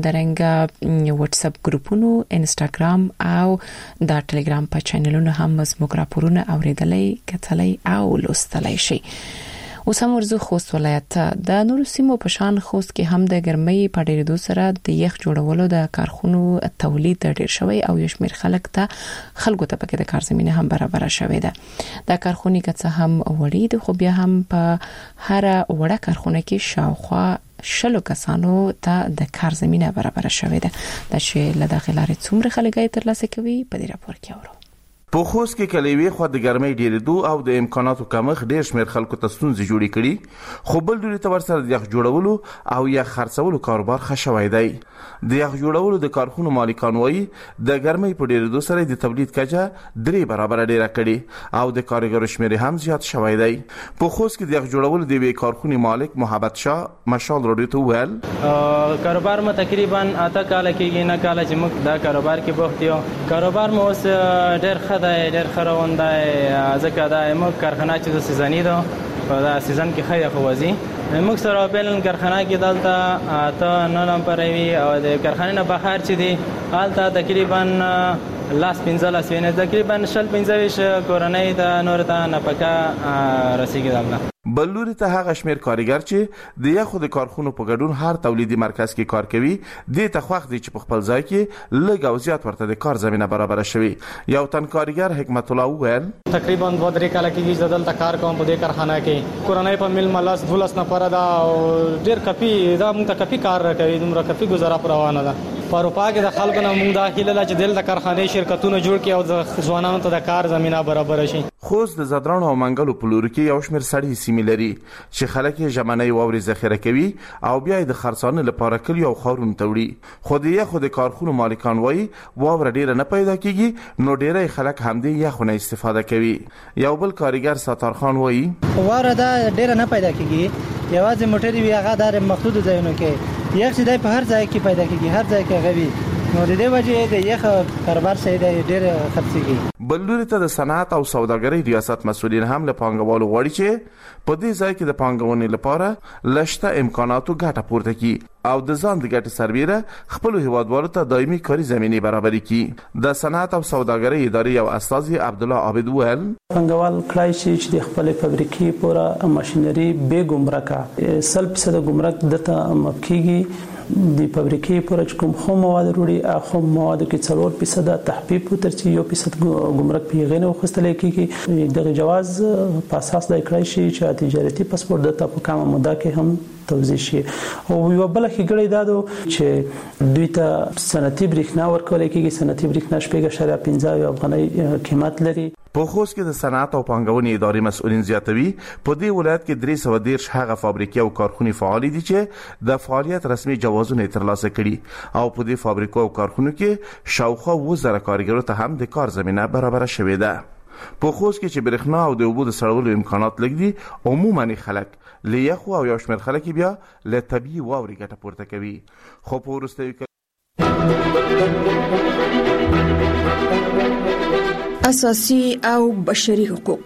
همدارنګه واتس اپ ګروپونو، انستګرام او د ټلګرام په چینلونو هم زموږ راپورونه اوریدلای، کتلای او لوستلای شي. اوس هم ورزو خوست ولایت د نورو سیمو په شان خوست کې هم د ګرمۍ په ډېرېدو سره د یخ جوړولو د کارخونو تولید ډېر شوی او یو شمېر خلک ته خلکو ته پکې د کار زمينه هم برابر شوې ده. د کارخونې کڅه هم وړي د خو بیا هم په هر وړه کارخونه کې شاوخوا شلو کسانو ته د کار زمينه برابر شوې ده. د شې له داخلاري څومره خلک ترلاسه کوي په دې راپور کې اورو. په خوست کې کلیوي خو د ګرمۍ ډېرېدو او د امکاناتو کمښت ډېر شمېر خلکو ته ستونزې جوړې کړي، خو بل ډول ته ورسره د یخ جوړولو او یخ خرڅولو کاروبار ښه شوی دی. د یخ جوړولو د کارخونو مالکان وایي د ګرمۍ په ډېرېدو سره د تولید کچه درې برابره ډېره کړې او د کارګرو شمېر هم زیات شوی دی. په خوست کې د یخ جوړولو د یوې کارخونې مالک محبت شاه مشال راډیو ته وویل کاروبار مو تقریبا اته کاله کېږي، نه کاله چې موږ دا کاروبار کې بوخت یو. کاروبار مو اوس ډېر ښه دی، ډېر ښه روان دی، ځکه دا موږ کارخانه چې د سیزني ده په دا سیزن کې ښه یخ وځي. موږ سره بیلن کارخانه کې دلته اته نه لمپروي او د کارخانې نه بهر چې دی هلته تقریبا لاس پنځه لاس وینې تقریبا شل پنځه ویشت کورنۍ ته نور ته نفقه رسیږي دلته. بلوري ته هغه شمیر کارګر چې د یخو د کارخونو په ګډون هر تولیدي مرکز کې کار کوي د تخوخ دي چې په خپل ځای کې لږ او زیات ورته د کار زمينه برابر شوي. یو تن کارګر حکمت الله وویل تقریبا دوه درې کاله کې چې دلته کار کوم په دې کارخانه کې کورنۍ په مل ملاس دولس نه پر دا ډیر کفي دا موږ ته کفي کار کوي، دومره کفي گزاره روانه ده. په اروپا کې د خلکو نه موږ داخله لا چې دلته کارخانه شرکتونه جوړ کړي او د ځوانانو ته د کار زمينه برابر شي. خوست د زدران او منګلو په لور کې یو شمېر سړي سیمې لري چې خلک یې ژمنۍ واوري ذخیره کوي او بیا د خرڅانه لپاره کلی او خاورون توړي. خو د یخو د کارخونو مالکان وایي واور ډیره نه پیدا کیږي، نو ډیره خلک هم د یخونه استفاده کوي. یو بل کارګر ستار خان وایي واور دا ډیره نه پیدا کیږي، یوازې موټر وی هغه د محدود ځایونو کې یخ چې د په هر ځای کې پیدا کیږي، هر ځای کې غوي، نو د دې وجه د یخ کاروبار سي د ډیر خرڅيږي. بلوري ته د صنعت او سوداګرۍ ریاست مسؤلین هم له پانګوالو غواړي چې په دې ځای کې د پانګونې لپاره لشته امکاناتو ګټه پورته کړي او د ځان د ګټې سربېره خپل هیوادوالو ته دایمي کاري زمینه برابر کړي. د صنعت او سوداګرۍ ادارې یو استاذ عبد الله عابد وویل پانګوال کړای شي چې د خپل فابریکې پورا ماشينري به ګمرکه سل فیصد ګمرک دته مکیږي. د فابریکې پورا کوم خو مواد وروړي اخو مواد کې څلور فیصد تحقیق ترڅ یو فیصد ګمرک پیغینه وخستل کیږي. دغه جواز په اساس د کړای شي چې تجارتي پاسپورت د په کومه موده کې هم توزیع شي. او یو بل خګړې دادو چې دوی ته صنعتي بریښنا ورکول کیږي. صنعتي بریښنا شپږ اشاریه پنځه افغانۍ قیمت لري. په خوست کې د صنعت او پانګونې ادارې مسؤلین زیاتوي په دې ولایت کې درې سوه دېرش هغه فابریکې او کارخونې فعال دي چې د فعالیت رسمي جوازونه ترلاسه کړي او په دې فابریکو او کارخونو کې شاوخوا اووه زره کارګرو ته هم د کار زمينه برابر شوې ده. په خوست کې چې برېښنا او د اوبو د سړولو امکانات لږ دي، عموماً خلک له یخو او یو شمېر خلک بیا له طبیعي واورې ګټه پورته کوي. خو په وروستیو کې اساسي او بشري حقوق.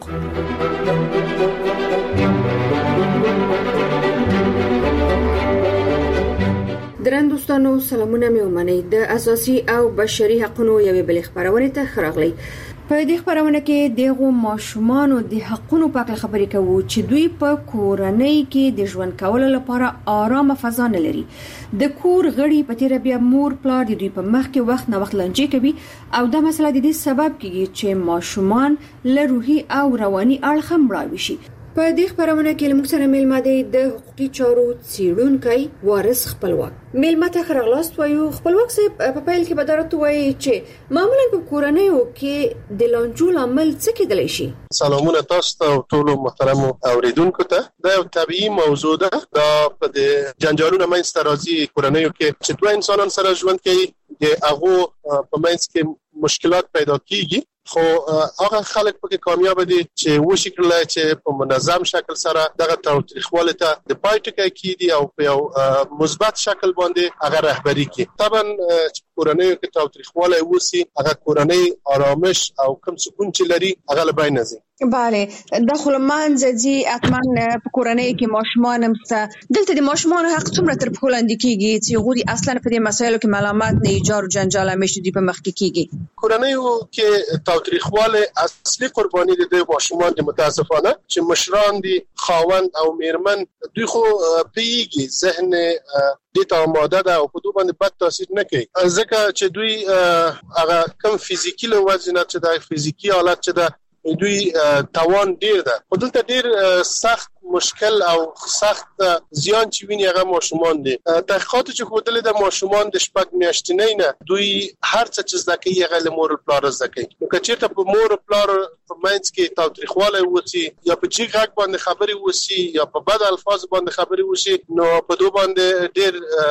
درن دوستانو سلامونه مې ومنئ. د اساسي او بشري حقوقو یوې بلې خبرونه ته خراغلی. په دې خبرونه کې دغه ماشومان د حقوقو په اړه خبرې کوو چې دوی په کورنۍ کې د ژوند کولو لپاره آرامه فضا نه لري. د کور غړي په تیر بیا مور پلار د دوی په مخ کې وخت نه وخت لنجې کوي او دا مسله د دې سبب کیږي چې ماشومان له روحي او رواني اړخ مړاوي شي. په دې خبرونه کې موږ سره میلمه دی د حقوقي چارو څیړونکی وارث خپلواک. میلمه ته خراغلاست وایو. خپلواک صاحب په پیل کې بدرت وایي چې معمولا په کورنیو کې د لانجو عمل څه کېدلی شي. سلامونه تاسو ته ټول محترم اوریدونکو ته. دا یو طبيعي موضوع ده. دا په جنجالونو منځته راځي کورنیو کې چې دوه انسانان سره ژوند کوي، د هغه په منځ کې مشکلات پیدا کیږي. خو هغه خلک پکې کامیاب دي چې وشي کړل چې په منظم شکل سره دغه تاریخواله ته د پای ټکی کیدي او په یو مثبت شکل باندې هغه رهبری کوي. طبعا چې کورنۍ کې تاریخواله وسی هغه کورنۍ آرامش او کم سکون چې لري هغه لبای نه زی. بله داخل منځي اتمن په کورنۍ کې ماشومان هم دلته د ماشومان حق څومره تر په لاندې کیږي چې غوړي اصلا په دې مسایلو کې معلومات نه ایجار او جنجال همیشه دی په مخ کې کیږي. کورنۍ کې تاریخواله اصلي قرباني د ماشومان د متاسفانه چې مشران دي خاوند او میرمن دوی خو پیږي ذهن دې ته آماده ده او په دوی باندې بد تاثیر نه کوي ځکه چې دوی هغه کم فزیکی له وزن چې د فزیکی حالت چې د دوی توان ډیر ده. خو دلته ډیر سخت مشکل او سخت زیان چې ویني هغه ماشومان دي. تحقیقات چې خودل د ماشومان د شپږ میاشتنۍ نه دوی هر څه چې زده کوي هغه له مور پلار زده کوي. نو که چېرته په مور پلار په منځ کې تاوتریخواله وسی یا په جګ غږ باندې خبرې وسی یا په بد الفاظ باندې خبرې وسی نو په دوی باندې ډیر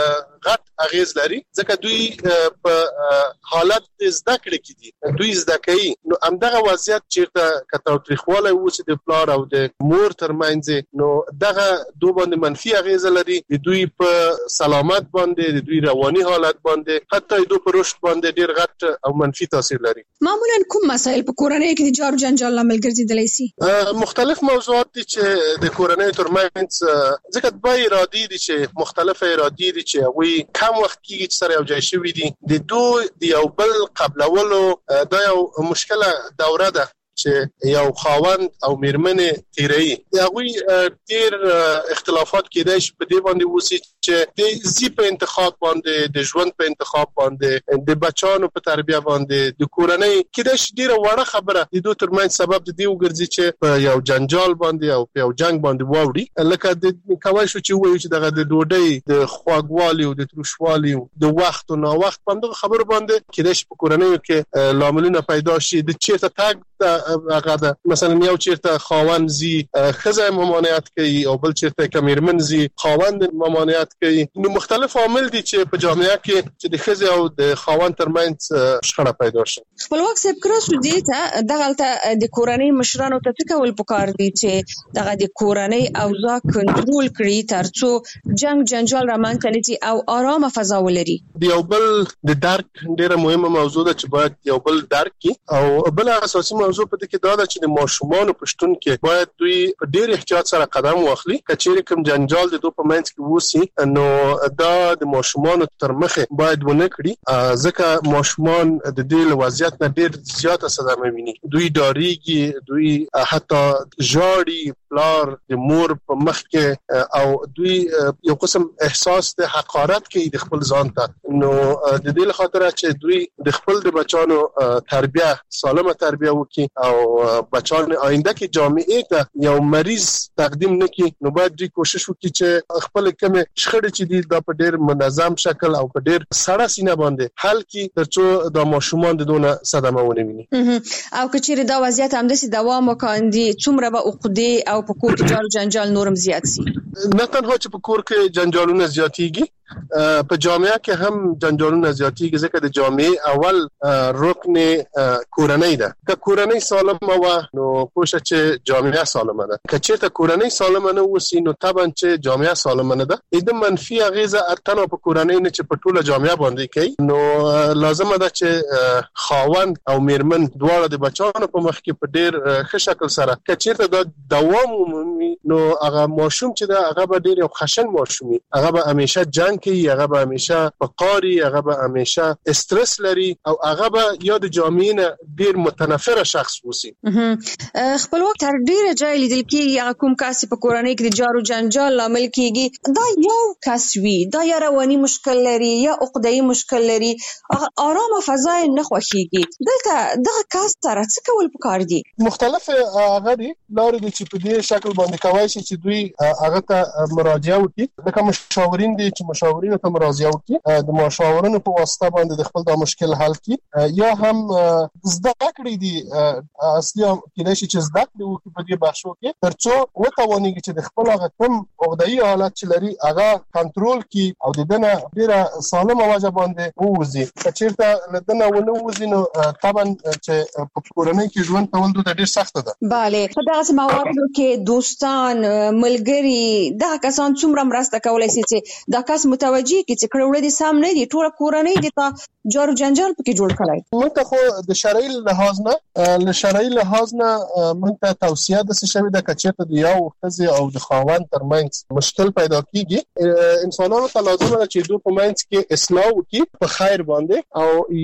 غټ اغیز لري ځکه دوی په حالت زده کړې کې دي دوی زده کوي. نو همدغه وضعیت چېرته که تاوتریخواله وسی د پلار او د مور ترمنځ نو دغه دوه باندې منفي اغیز لري د دوی په سلامت باندې د دوی رواني حالت باندې حتی دوی په رشد باندې ډیر غټ او منفي تاثیر لري. معمولا کوم مسایل په کورنۍ کې د جار جنجال لامل ګرځیدلی شي؟ مختلف موضوعات دي چې د کورنۍ ترمنځ ځکه دوه ارادي دي چې مختلف ارادي دي چې وي کم وخت کې سره یو ځای شوي دي د دوی د یو بل قبلولو دا یو مشکله دوره ده چې یو خاوند او میرمنې تیري هغوی ډیر اختلافات کېدای شي په دې باندې وسی چې د زی په انتخاب باندې د ژوند په انتخاب باندې د بچانو په تربیه باندې د کورنۍ کېدای شي ډیره وړه خبره د دوی ترمنځ سبب د دې وګرځي چې په یو جنجال باندې او په یو جنگ باندې واوړي. لکه د کوي شو چې وایي چې دغه د ډوډۍ د خواږوالي او د تروشوالي د وخت او نا وخت باندې خبر باندې کېدای شي په کورنۍ کې لاملونه پیدا شي د چیرته تاګ هغه ده مثلا یو چیرته خاوند زی خزه ممانعت کوي او بل چیرته کمیرمن زی خاوند ممانعت کوي. نو مختلف عوامل دي چې په جامعه کې چې د خزه او د خاوند ترمنځ شخړه پیدا شي. خپلواک صاحب کراسو دي ته دغه د کورنۍ مشرانو ته څه کول پکار دي چې دغه د کورنۍ اوضاع کنټرول کړي ترڅو جنگ جنجال رامنځته نشي او آرامه فضا ولري. د یو بل د درک ډیره مهمه موضوع ده چې باید یو بل درک کی او بل اساسي موضوع په دې کې دا ده چې د ماشومان پښتون کې باید دوی په ډیر احتیاط سره قدم واخلي. کچېرې کوم جنجال د دوی په منځ کې وسی نو دا د ماشومان تر مخه باید ونه کړي ځکه ماشومان د دې وضعیت نه ډیر زیاته صدمه ویني. دوی ډاریږي دوی حتی ژاړي پلار د مور په مخ کې او دوی یو قسم احساس د حقارت کوي د خپل ځان ته. نو د دې لپاره چې دوی د خپل د بچانو تربیه سالمه تربیه وکړي او بچان آینده کې جامعه ته یو مریض تقدیم نکړي نو باید دوی کوشش وکړي چې خپل کومه شخړې چې دي دا په ډیر منظم شکل او په ډیر سړه سینه باندې حل کړي ترڅو د ماشومان د دونه صدمه ونه ویني. او کچېره دا وضعیت همداسې دوام وکاندي څومره به عقدې او په کور کې جار جنجال نورم زیات شي؟ نه تنها چې په کور کې جنجالونه زیاتېږي په جامعه کې هم جنجالونه زیاتېږي ځکه د جامعه اول رکن کورنۍ ده. که کورنۍ سالمه و نو پوښه چې جامعه سالمه ده. که چېرته کورنۍ سالمه نه وسی نو طبعا چې جامعه سالمه نه ده. د منفي اغیزه اتنه په کورنۍ نه چې په ټوله جامعه باندې کوي نو لازمه ده چې خاوند او میرمن دواړه د بچانو په مخ کې په ډیر ښه شکل سره که چېرته دا دوام ومومي نو هغه ماشوم چې دا هغه به ډیر یو خشن ماشومي، هغه به همیشه جنگ کوي، هغه به همیشه په قاری، هغه به همیشه استرس لري او هغه به یا د جامعې نه ډیر متنفره شخص وسی. خپلواک تر ډیره ځای لیدل کېږي هغه کوم کس په کورنۍ کې د جارو جنجال لامل کېږي دا یو کس وي، دا یا رواني مشکل لري یا عقده‌ای مشکل لري، آرامه فضا نه خوښيږي. دلته دغه کس سره څه کول پکار دي؟ مختلف هغه دي لارې دي چې په دې شکل باندې کوي چې دوی هغه ته مراجعه وکړي. لکه مشاورین دي چې مشاورین ته مراجعه وکړي، د مشاورینو په واسطه باندې د خپل د مشکل حل کړي، یا هم زده کړې دي اصلي کېدای شي چې زده کړې وکړي په دې بحثو کې ترڅو وتوانيږي چې د خپل هغه کوم عقده‌ای حالت چې لري هغه کنټرول کړي او د دنه ډیره سالمه وجه باندې ووزي. چېرته لدنه ونه وزي نو طبعا چې په کورنۍ کې ژوند کول د ډیر سخت ده. bale په دغه مواردو کې دوستان ملګری دا کسان څومره مرسته کولای شي چې دا کس متوجي کی چې کړه وړي سم نه دي ټول کورنۍ دي ته جارو جنجال پکې جوړ کړای. موږ ته خو د شرعي لحاظ نه له شرعي لحاظ نه موږ ته توصيه د څه شوی د کچته د یو خزي او د خاوند ترمنځ مشکل پیدا کیږي. انسانانو ته لازم ده چې دوی په منځ کې اصلاح وکړي په خیر باندې او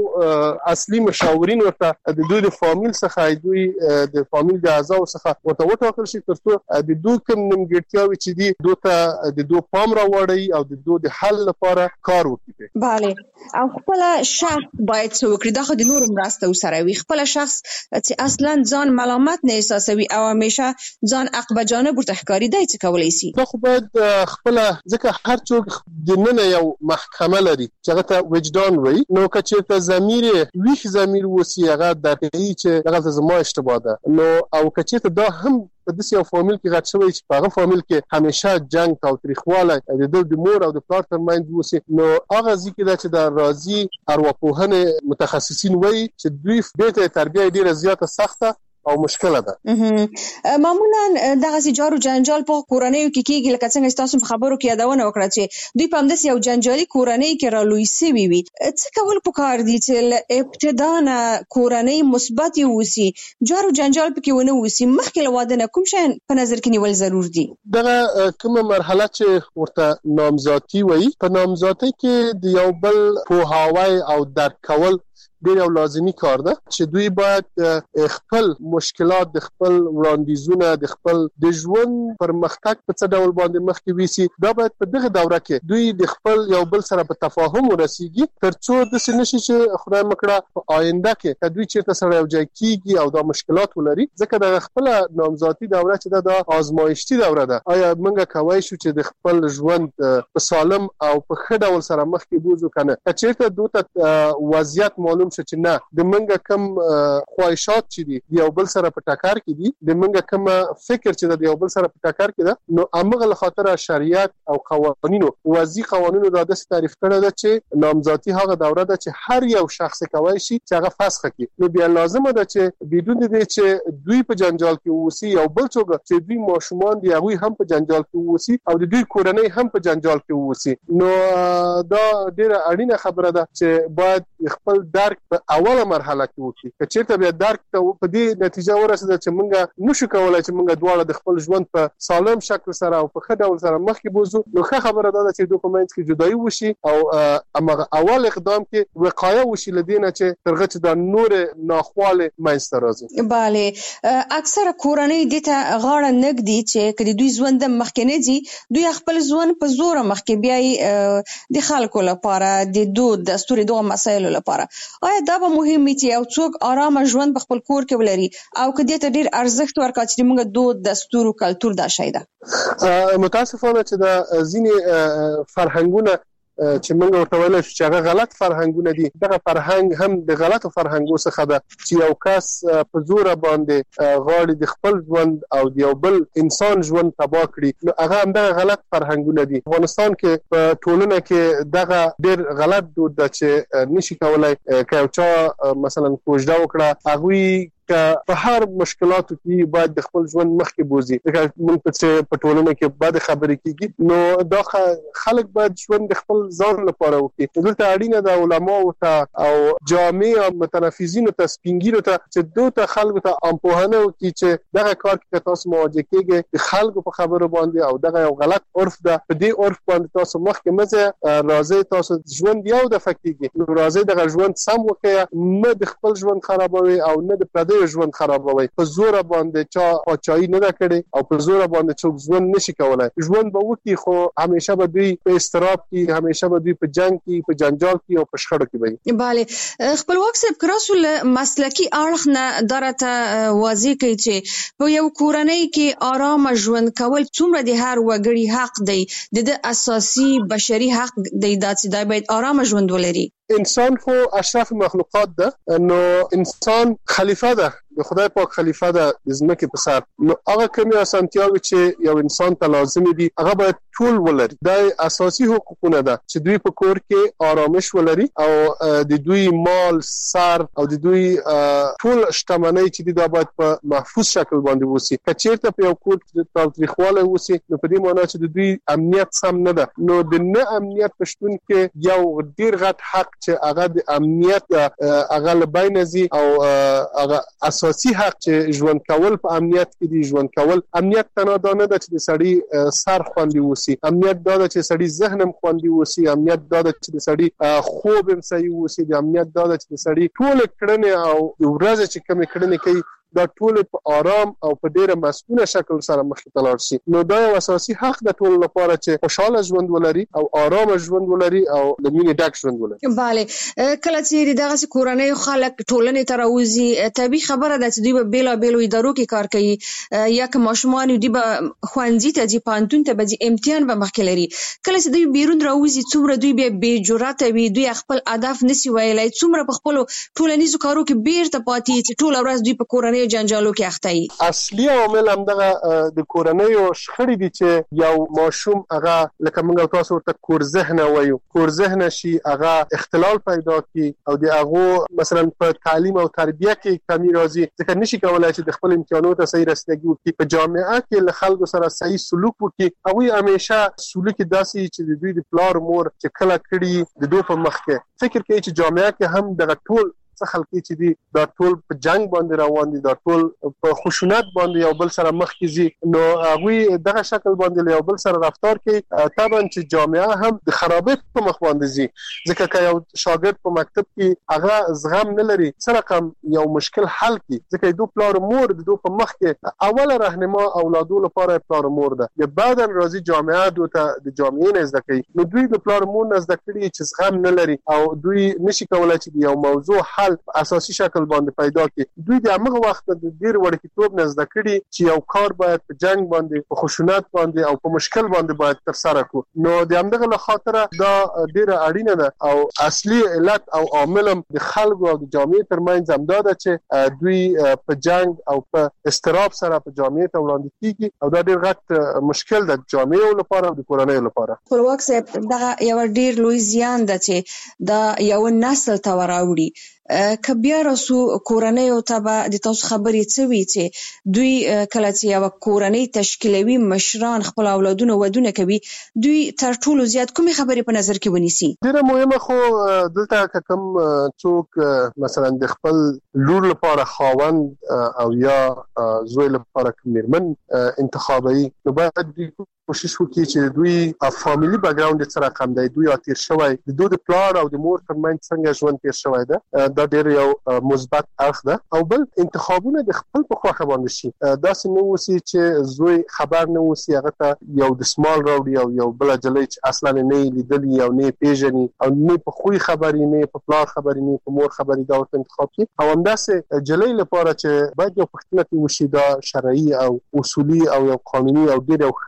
یو اصلي مشاورین ورته د دوی د فامیل څخه دوی د فامیل د اعضاء څخه ورته وټاکل شي ترڅو د دوی کوم نیمګړتیاوې چې دي دوی ته د دوی پام راوړي او د دوی د حل لپاره کار وکړي. bale او خپل شخص باید څه وکړي دا خو د نور مرسته وسره وي. خپل شخص چې اصلا ځان ملامت نه احساسوي او همیشه ځان عقب جانب ورته ښکاري دی څه کولای شي؟ دا خو باید خپل ځکه هر څوک د نن یو محکمه لري چې هغه ته وجدان وي نو که چېرته ضمیر ویښ ضمیر وسی هغه دقیقي چې هغه زما اشتباه ده نو او که چېرته دا هم په داسې یو فامیل کې غټ شوی چې په هغه فامیل کې همیشه جنگ او تاریخواله د دوی د مور او د پلار ترمنځ وسی نو هغه ځکه دا چې د راضي ارواپوهنه متخصصین وایي چې دوی د تربیه ډیره زیاته سخته او مشکله ده. معمولا دغه سي جارو جنجال په کورنۍ کې کېږي لکه څنګه تاسو په خبرو کې یادونه وکړه چې دوی په همداس یو جنجالي کورنۍ کې رالوي سوي وي. څه کول پکار دي چې ابتدا نه کورنۍ مثبت وي جارو جنجال پکې ونه وسی مخکې لواده نه کوم شي په نظر کې نیول ضرور دي؟ دغه کومه مرحله چې ورته نامزادي وایي په نامزادي کې د یو بل پوهاوی او درک کول ډیر یو لازمی کار ده چې دوی باید خپل مشکلات د خپل وړاندیزونه د خپل د ژوند پرمختګ په څه ډول باندې مخکې ویسي. دا باید په دغه دوره کې دوی د خپل یو بل سره په تفاهم ورسیږي ترڅو د سنشي چې خدای مکړه په آینده کې دوی چیرته سره یو ځای کیږي او دا مشکلات ولري ځکه د خپل نامزادي دوره چې دا آزمایشتي دوره ده. آیا موږ کوي شو چې د خپل ژوند په سالم او په ښه ډول سره مخکې بوزو کنه چیرته دوی وضعیت معلوم شو چې نه د منګه کم خواهشات چې دي یو بل سره په ټکر کې دي د منګه کم فکر چې د یو بل سره په ټکر کې ده نو امغه له خاطر شریعت او قوانینو وضعي قوانینو د داسې تعریف کړی ده چې نامزادي هغه دوره ده چې هر یو شخص کوي شي چې هغه فسخ کړي. نو بیا لازمه ده چې بدون دې چې دوی په جنجال کې ووسی او بل څوک چې دوی ماشومان دي هغه هم په جنجال کې ووسی او د دوی کورنۍ هم په جنجال کې ووسی نو دا ډیره اړینه خبره ده چې باید خپل درک په اوله مرحله کې وکړي. که چېرته بیا درک ته په دې نتیجه ورسېده چې موږ نشو کولای چې موږ دواړه د خپل ژوند په سالم شکل سره او په ښه ډول سره مخکې بوزو نو ښه خبره ده چې دوی په منځ کې جدایي وشي او هغه اول اقدام کې وقایه وشي له دې نه چې ترغه چې د نور ناخواله منځ ته راځي. bale اکثره کورنۍ د ته غاړه نګدي چې کله دوی ژوند مخکې نه دي دوی خپل ژوند په زور مخکې بیاي د خلکو لپاره د دود دستوري دوه مسایلو لپاره. آیا دا به مهم وي چې یو څوک آرام ژوند په خپل کور کې ولري او کدی ته ډیر ارزښت ورکړي چې موږ دود دستور او کلچر دا شي ده؟ متاسفانه چې د ځینې فرهنګونه چې موږ ورته ویل چې هغه غلط فرهنګونه دي، دغه فرهنګ هم د غلطو فرهنګو څخه ده چې یو کس په زور باندې غواړي د خپل ژوند او د یو بل انسان ژوند تباه کړي، نو هغه هم دغه غلط فرهنګونه دي. افغانستان کې په ټولنه کې دغه ډېر غلط دود ده چې نشي کولای که یو چا مثلا کوژده وکړه هغوی که په هر مشکلاتو کې باید د خپل ژوند مخکې بوزي. لکه موږ په په ټولنه کې بد خبرې کیږي، نو دا خلک باید ژوند د خپل ځان لپاره وکړي. دلته اړینه ده علماو ته او جامع متنفذینو ته سپینګیرو ته چې دوی ته خلکو ته امپوهنه وکړي چې دغه کار کې تاسو مواجه کیږئ د خلکو په خبرو باندې او دغه یو غلط عرف ده، په دې عرف باندې تاسو مخکې مزه راځي، تاسو ژوند یو د فکیږي، نو راځي دغه ژوند سم وکړئ، نه د خپل ژوند خرابوي او نه د پردي ژوند خرابوي. په زور باندې چا پاچاهي نه کړي او په زور باندې څوک ژوند نشي کولای. ژوند به وکړي خو همیشه به دوی په استراب کې، همیشه به دوی په جنگ کې، په جنجال کې او په شخړو کې وي. bale خپلواک صاحب کراسو مسلکی اړخ نه درته واضح کوي چې په یو کورنۍ کې آرام ژوند کول څومره د هر وګړي حق دی، د اساسي بشري حق دی چې دا باید آرام ژوند ولري. انسان خو اشرف مخلوقات ده، نو انسان خلیفہ ده، د خدای پاک خلیفہ ده د ځمکې په سر، نو هغه کومې اسانتیاوې چې یو انسان ته لازمي دي هغه باید ټول ولري. دا اساسي حقوقونه ده چې دوی په کور کې آرامش ولري او د دوی مال، سر او د دوی ټول شتمنۍ چې دي دا باید په محفوظ شکل باندې وسی. که چیرته په یو کور کې تاوتریخواله وسی نو په دې معنی چې د دوی امنیت سم نه ده، نو د نه امنیت په شتون کې یو ډیر غټ حق چې هغه د امنیت هغه لباینځي او هغه اساسي حق چې ژوند کول په امنیت کې دی. ژوند کول امنیت تنه دا نه ده چې د سړی سر خوندي وسی، امنیت دا ده چې سړی ذهنم خوندي وسی، امنیت دا ده چې د سړی خوب هم صحیح وسی، د امنیت دا ده چې د سړی ټول کړنې او ورځ چې کوم کړنې کوي دا ټول په آرام او په ډیره مسؤله شکل سره مخې ته لاړ شي. نو دا یو اساسي حق د ټول لپاره چې خوشاله ژوند ولري او آرام ژوند ولري او د مینې ډک ژوند ولري. bale کله چې دغه کورنۍ خلک ټولنې ته راوځي، طبي خبره ده چې دوی په بیلا بیلو ادارو کې کار کوي، یا که ماشومان دوی به خوانځي ته ځي، پانتون ته به ځي، امتحان به مخکې لري. کله چې دوی بیرون راوځي څومره دوی به بې جرأته وي، دوی خپل اهداف نسی ویلای، څومره په خپل ټولنیزو کارو کې بیرته پاتې چې ټول ورځ دوی په کورنۍ جنجالو کې اخته وي. اصلي عامل هم دغه د کورنۍ او شخړې دي چې یو ماشوم هغه لکه موږ تاسو ورته کور ذهن وایو، کور ذهن شي هغه اختلال پیدا کی او د هغه مثلا په تعلیم او تربیه کې کمی راځي، ځکه نشي کولای چې د خپل امتحاناتو ته صحیح رسیدګي وکړي، په جامعه کې له خلکو سره صحیح سلوک وکړي. هغه همیشه سلوک داسي چې د دوی د پلار مور چې کله کړي د دوی په مخ کې فکر کوي چې جامعه کې هم دغه ټول څه خلک چې دي دا ټول په جنگ باندې روان دي، دا ټول په خشونت باندې یو بل سره مخ کیږي، نو هغه دغه شکل باندې یو بل سره رفتار کوي. طبعا چې جامعه هم د خرابې په مخ باندې زی، ځکه که یو شاګرد په مکتب کې هغه زغم نه لري سره کم یو مشکل حل کی، ځکه دوی پلار مور د دوی په مخ کې اوله راهنما اولادو لپاره پلار مور ده، یا بعدن راځي جامعه دوی ته د جامعې نه زده کوي، نو دوی د پلار مور نه زده کړي چې زغم نه لري او دوی نشي کولای چې یو موضوع حل اساسي شکل باندې پیدا کړي. دوی د هغه وخت د ډیر وړکتوب نه زده کړي چې یو کار باید په جنگ باندې، په خشونت باندې او په مشکل باندې باید تر سره کو. نو د همدغه له خاطر دا ډیره اړینه ده او اصلي علت او عامل د خلکو او د جامعې ترمنځ هم دا ده چې دوی په جنگ او په استراب سره په جامعې ته وړاندې کیږي او دا ډیر غټ مشکل ده د جامعې لپاره او د کورنۍ لپاره. خپلواک صاحب دغه یو ډیر لوی زیان ده چې دا یو نسل ته وراوړي. که بیا راسو کورنۍ او تبع د تاسو خبرې څه وی چې دوی کله چې یو کورنۍ تشکیلوي مشران خپل اولادونه ودونه کوي، دوی تر ټولو زیات کومې خبرې په نظر کې ونیسي؟ ډیره مهمه خو دلته کوم څوک مثلا د خپل لور لپاره خاوند او یا زوی لپاره میرمن انتخابي، نو باید کوشش وکړي چې دوی فاميلي بیک ګراوند سره کم دی، دوی اتیر شوی د دوی د پلار او د مور ترمنځ څنګه ژوند تیر شوی ده، دا ډیر یو مثبت اړخ ده. او بل انتخابونه د خپل په خوښه باندې شي، داسې نه وسی چې زوی خبر نه وسی هغه ته یو د سمال راوړي او یو بل جلې چې اصلا نه لیدلی او نه پیژني او نه په خوې خبرې نه په پلار خبرې نه په مور خبرې دا ورته انتخاب کی. او همداسې جلې لپاره چې باید یو پښتنه وشي دا شرعي او اصولي او یو قانوني او ډیر یو ښه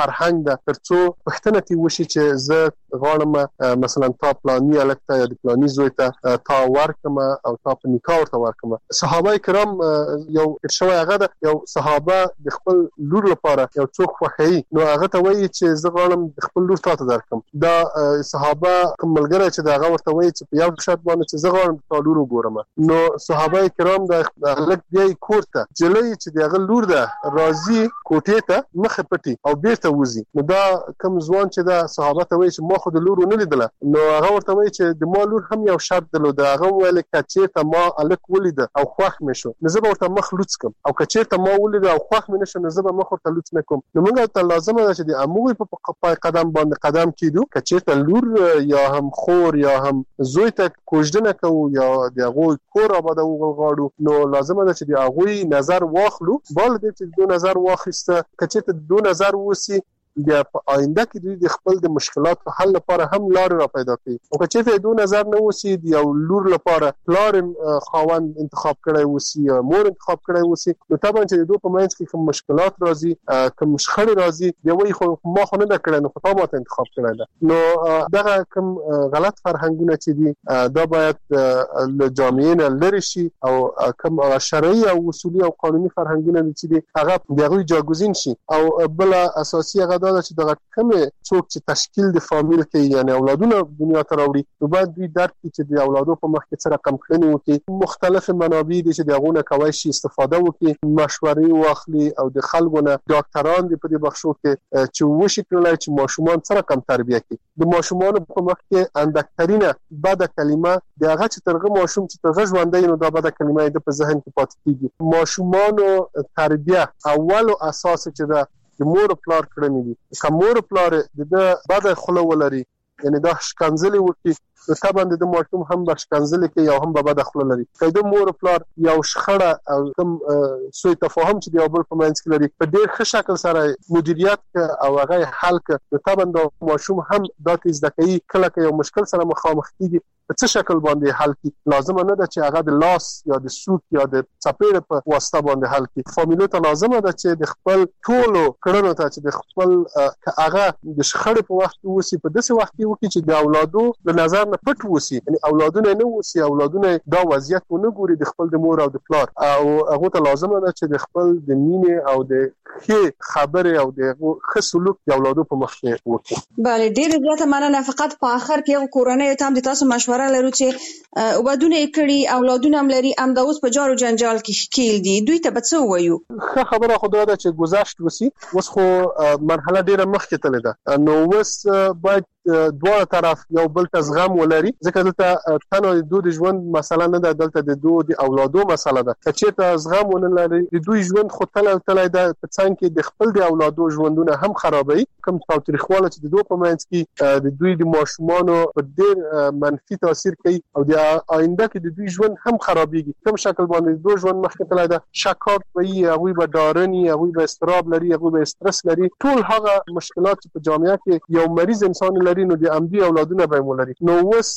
فرهنګ ده ترڅو پښتنه تی وشي چې زه غواړم مثلا تا پلاني الکته یا د پلاني زوی ته تا ورکم او تا په نکاح ورته ورکم. صحابه کرام یو شوی هغه ده یو صحابه د خپل لور لپاره یو څوک خوښي نو هغه ته وایي چې زه غواړم خپل لور ته درکم. دا صحابه کوم ملګری چې دا هغه ورته وایي چې په یو شرط باندې چې زه غواړم تا لور وګورم. نو صحابه کرام د لک بیا کور ته جلې چې دا لور ده راضي کوټې ته مخ پټي او بیرته وځي. نو دا کوم ځوان چې دا صحابه ته وایي چې ما خو د لور نه لیدله نو هغه ورته وایي چې د ما لور هم یو شرط درلود. هغه ویل کچې ته ما الک ولید او خوښ مې شو نو زه به ورته مخ لوڅ کم او کچې ته ما ولید او خوښ مې نشو نو زه به مخ ورته لوڅ نه کوم. نو موږ ته لازمه ده چې د اموي په قدم باندې قدم کیدو کچې ته لور یا هم خور یا هم زوی ته کوژدنه کوو یا د هغه کور آبادو غواړو نو لازمه ده چې د هغه نظر واخلو. بل دې چې دو نظر واخیسته کچې ته دو نظر وسی بیا په آینده کې دوی د خپل د مشکلاتو حل لپاره هم لار را پیدا کوي. او که چې دو نظر نه وسی دی یو لور لپاره پلار خاوند انتخاب کړی وسی یا مور انتخاب کړی وسی نو طبعا چې دوی په منځ کې کوم مشکلات راځي کوم شخړې راځي دی وایي خو ما خو نه دا کړی نو خو ما ته انتخاب کړی ده. نو دغه کوم غلط فرهنګونه چې دي دا باید له جامعې نه لري شي او کوم شرعي او اصولي او قانوني فرهنګونه چې دي هغه دغه جاګوزین شي. او بل اساسي هغه دا چې دغه کومه څوک چې تشکیل د فامیل کې یعنی اولادونه دنیا ته راوړي نو باید دوی درک کړي چې د اولادو په مخ کې سره کم کړنی وکړي. مختلف منابع دي چې دغه کوي شي استفاده وکړي مشورې واخلي او د خلکو نه ډاکټران دي په دې بخشو کې چې وشي کولای چې ماشومان سره کم تربیه کړي. د ماشومان په مخ کې اندکترینه بد کلمه دغه چې ترغه ماشوم چې ترغه ژوندۍ نو دا بد کلمه د په ذهن کې پاتې کیږي. ماشومان تربیه اول او اساس چې دا د مور پلار کړنی دي. که مور پلار د بد خلو ولري یعنی دا شکنځلې وکړي نو طبعا د ماشوم هم به شکنځلې کوي او هم به بد خلو لري. که د مور پلار یو شخړه او کوم سوء تفاهم چې دی بل په منځ کې لري په ډېر ښه شکل سره مدیریت او هغه حل ک نو طبعا د ماشوم هم دا تیز دکې کله که یو مشکل سره مخامخ کیږي په څه شکل باندې حل کی. لازم نه ده چې هغه د لاس یا د سوک یا د چپېړ په واسطه باندې حل کی. فامیلو ته لازم ده چې د خپل ټولو کړنو ته چې د خپل هغه د شخړې په وخت وسی په داسې وخت کې وکړي چې د اولادو د نظر نه پټ وسی یعنی اولادونه نه وسی اولادونه دا وضعیت ونه ګوري د خپل د مور او د پلار او هغه ته لازم ده چې د خپل د مینې او د ښه خبره او د ښه سلوک د اولادو په مخ کې وکړي. bale ډېر زیاته مننه. فقط په اخر کې کورنۍ ته هم د تاسو مشوره لرو چې وبدونه کړي اولادونه هم لري ام دا اوس په جارو جنجال کې کېل دي دوی ته به څه وایو؟ ښه خبره خو دا ده چې گذشت وسی اوس خو مرحله ډیره مخکې تللی ده نو اوس باید دوه طرف یو بل ته زغم ولري ځکه دلته تنه د دوی ژوند مسله نه ده دلته د دوی د اولادو مسله ده. چې ته زغم ونه لري د دوی ژوند خو تل تل ده په څنګه کې د خپل د اولادو ژوندونه هم خرابوي. کوم تاریخواله چې د دوی په منځ کې د دوی د ماشومانو په ډېر منفي تاثیر کوي او د آینده کې د دوی ژوند هم خرابېږي. کوم شکل باندې دوی ژوند مخکې تللی ده شکاک وي هغوی به ډارني هغوی به استراب لري هغوی به استرس لري. ټول هغه مشکلات چې په جامعه کې یو مریض انسان لري نو د امدی اولادونه به مولري. نو اوس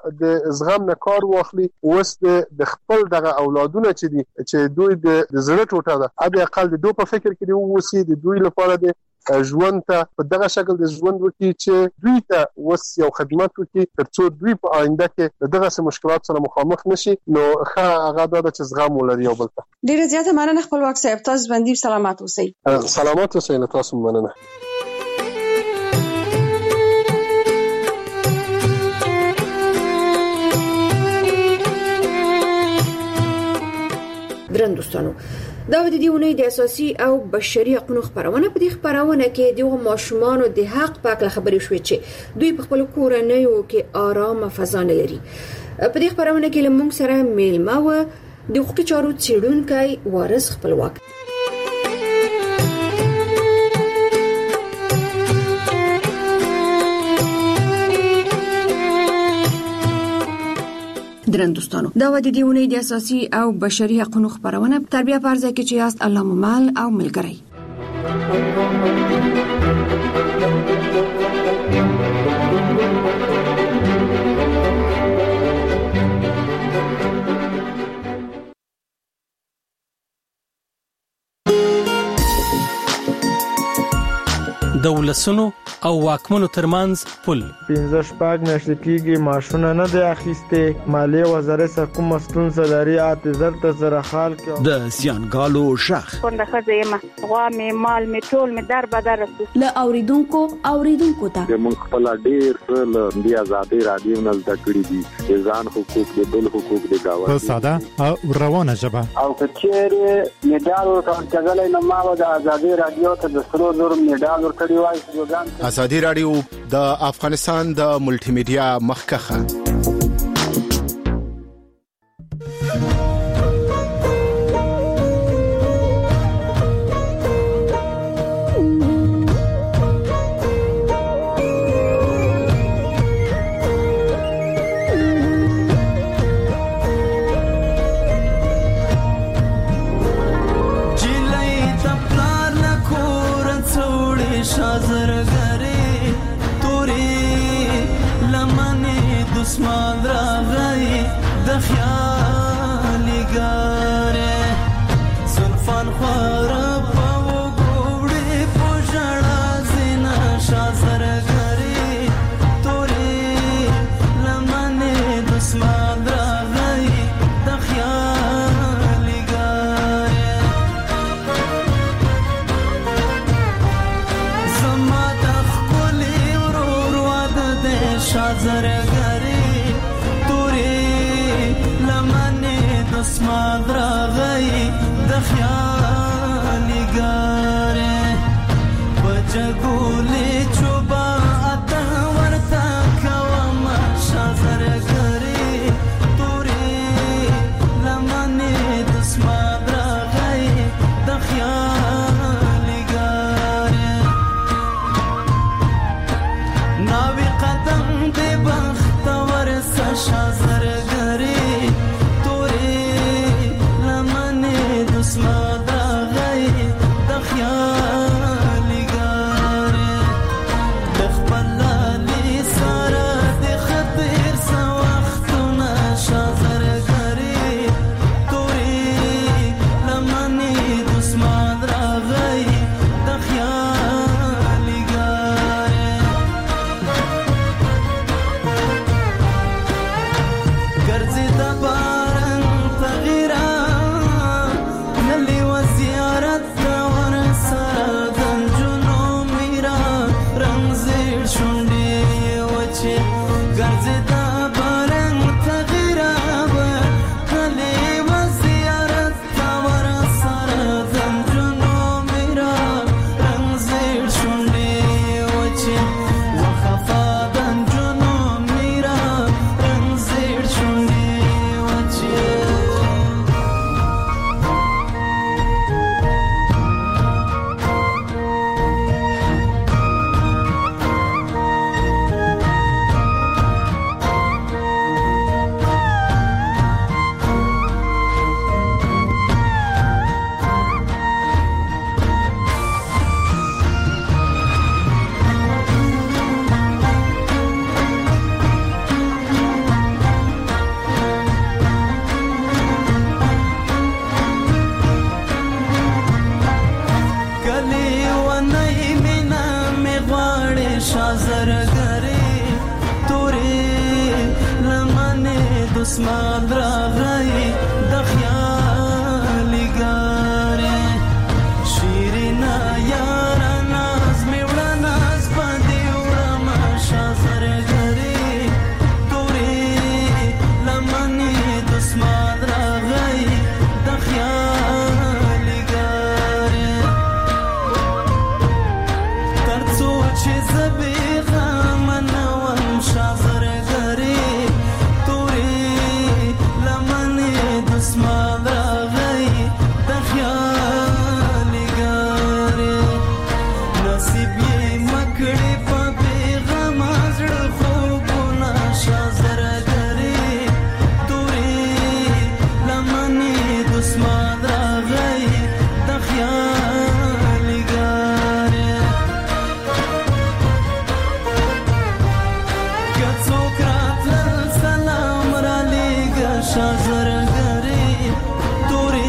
د زغم نه کار واخلي اوس د خپل دغه اولادونه چې دي چې دوی د زړه ټوټه ده ابي اقل د دوی په فکر کې دی اوسې د دوی لپاره د ژوند ته په دغه شکل د ژوند وکړي چې دوی ته وس یو خدمت وکړي ترڅو دوی په آینده کې دغه مشکلات سره مخامخ نشي. نو ښه هغه دا چې زغم ولري یو بل ته. ډیره زیاته مننه خپلواک صاحب. تاسو باندې سلامات اوسئ. سلامات اوسئ. تاسو مننه. درن دوستانو دا د دې ونې د اساسي او بشري حقوقو خبرونه په دې خبرونه کې د ماشومانو د حق په اړه خبرې شوې چې دوی په خپل کورنیو کې آرام فضا نه لري. په دې خبرونه کې لمونږ سره میلمه و د حقوقي چارو څېړونکی وارث خپلواک. درن دوستانو دا و د دې ونې د اساسي او بشري حقوقو خبرونه تربیه پرځه کې چې یاست الله ممل او ملګری. د ولسونو او واکمنو ترمنځ پل. پنځه شپږ میاشتې کېږي ماشونه نه دی اخیستې. مالیې وزارت څخه کومه ستونزه لري اته زر ته سره حال کې. د زیانګالو شخ څنګه خزه یم غوا مې مال مې ټول مې در بدر رسو ل اوریدونکو اوریدونکو ته موږ خپل ډیر څه د آزادي رادیو نه زده کړی دي. ځان حقوق د بل حقوق د گاوند په ساده او روانه ژبه. او کچېره میډال ورکړل کېدل نو ما د آزادي رادیو ته د سرو زر میډال ورکړی وای. آزادي رادیو د افغانستان د ملټي میډیا مخکخه.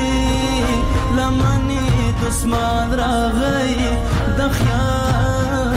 اسمان راغی د خیال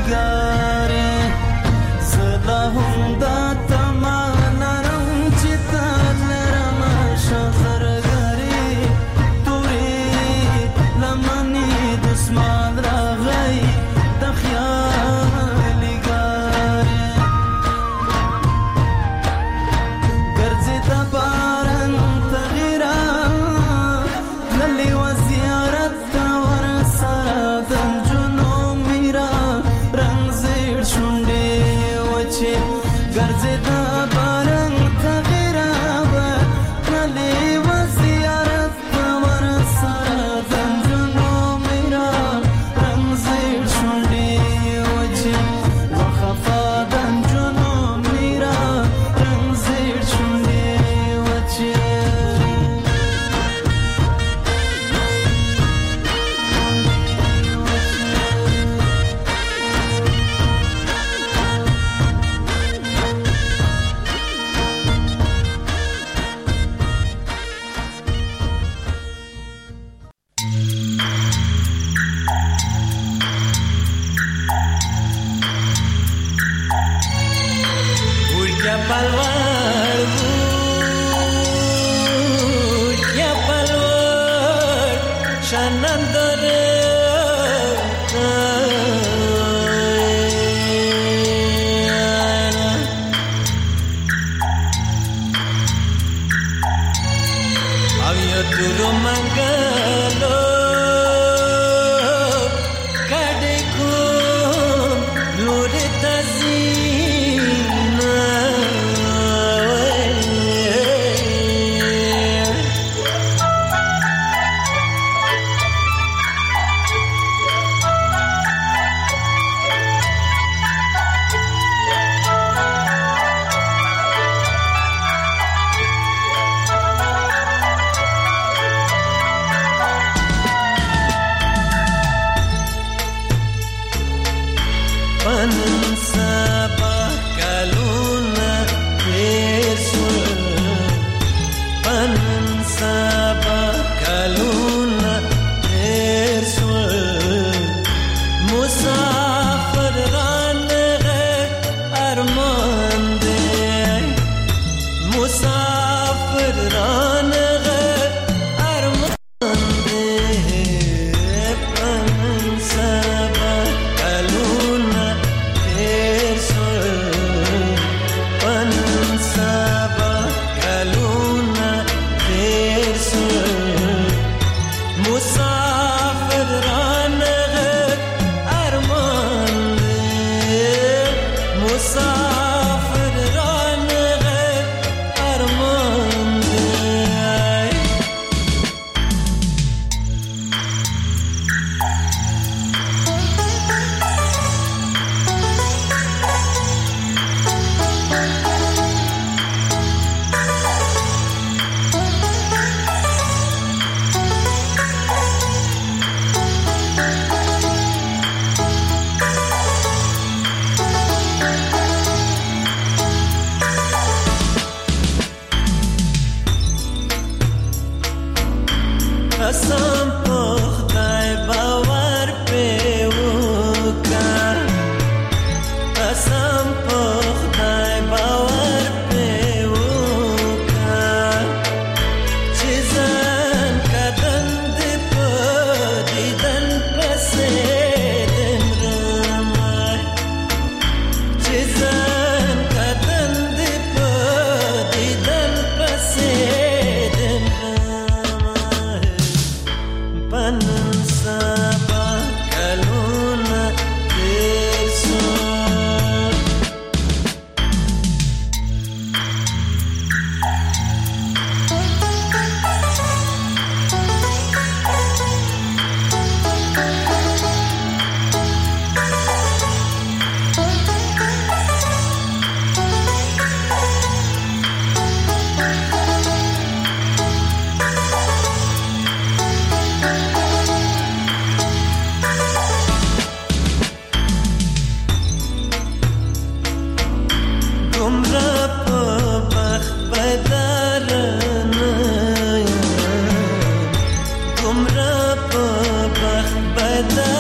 But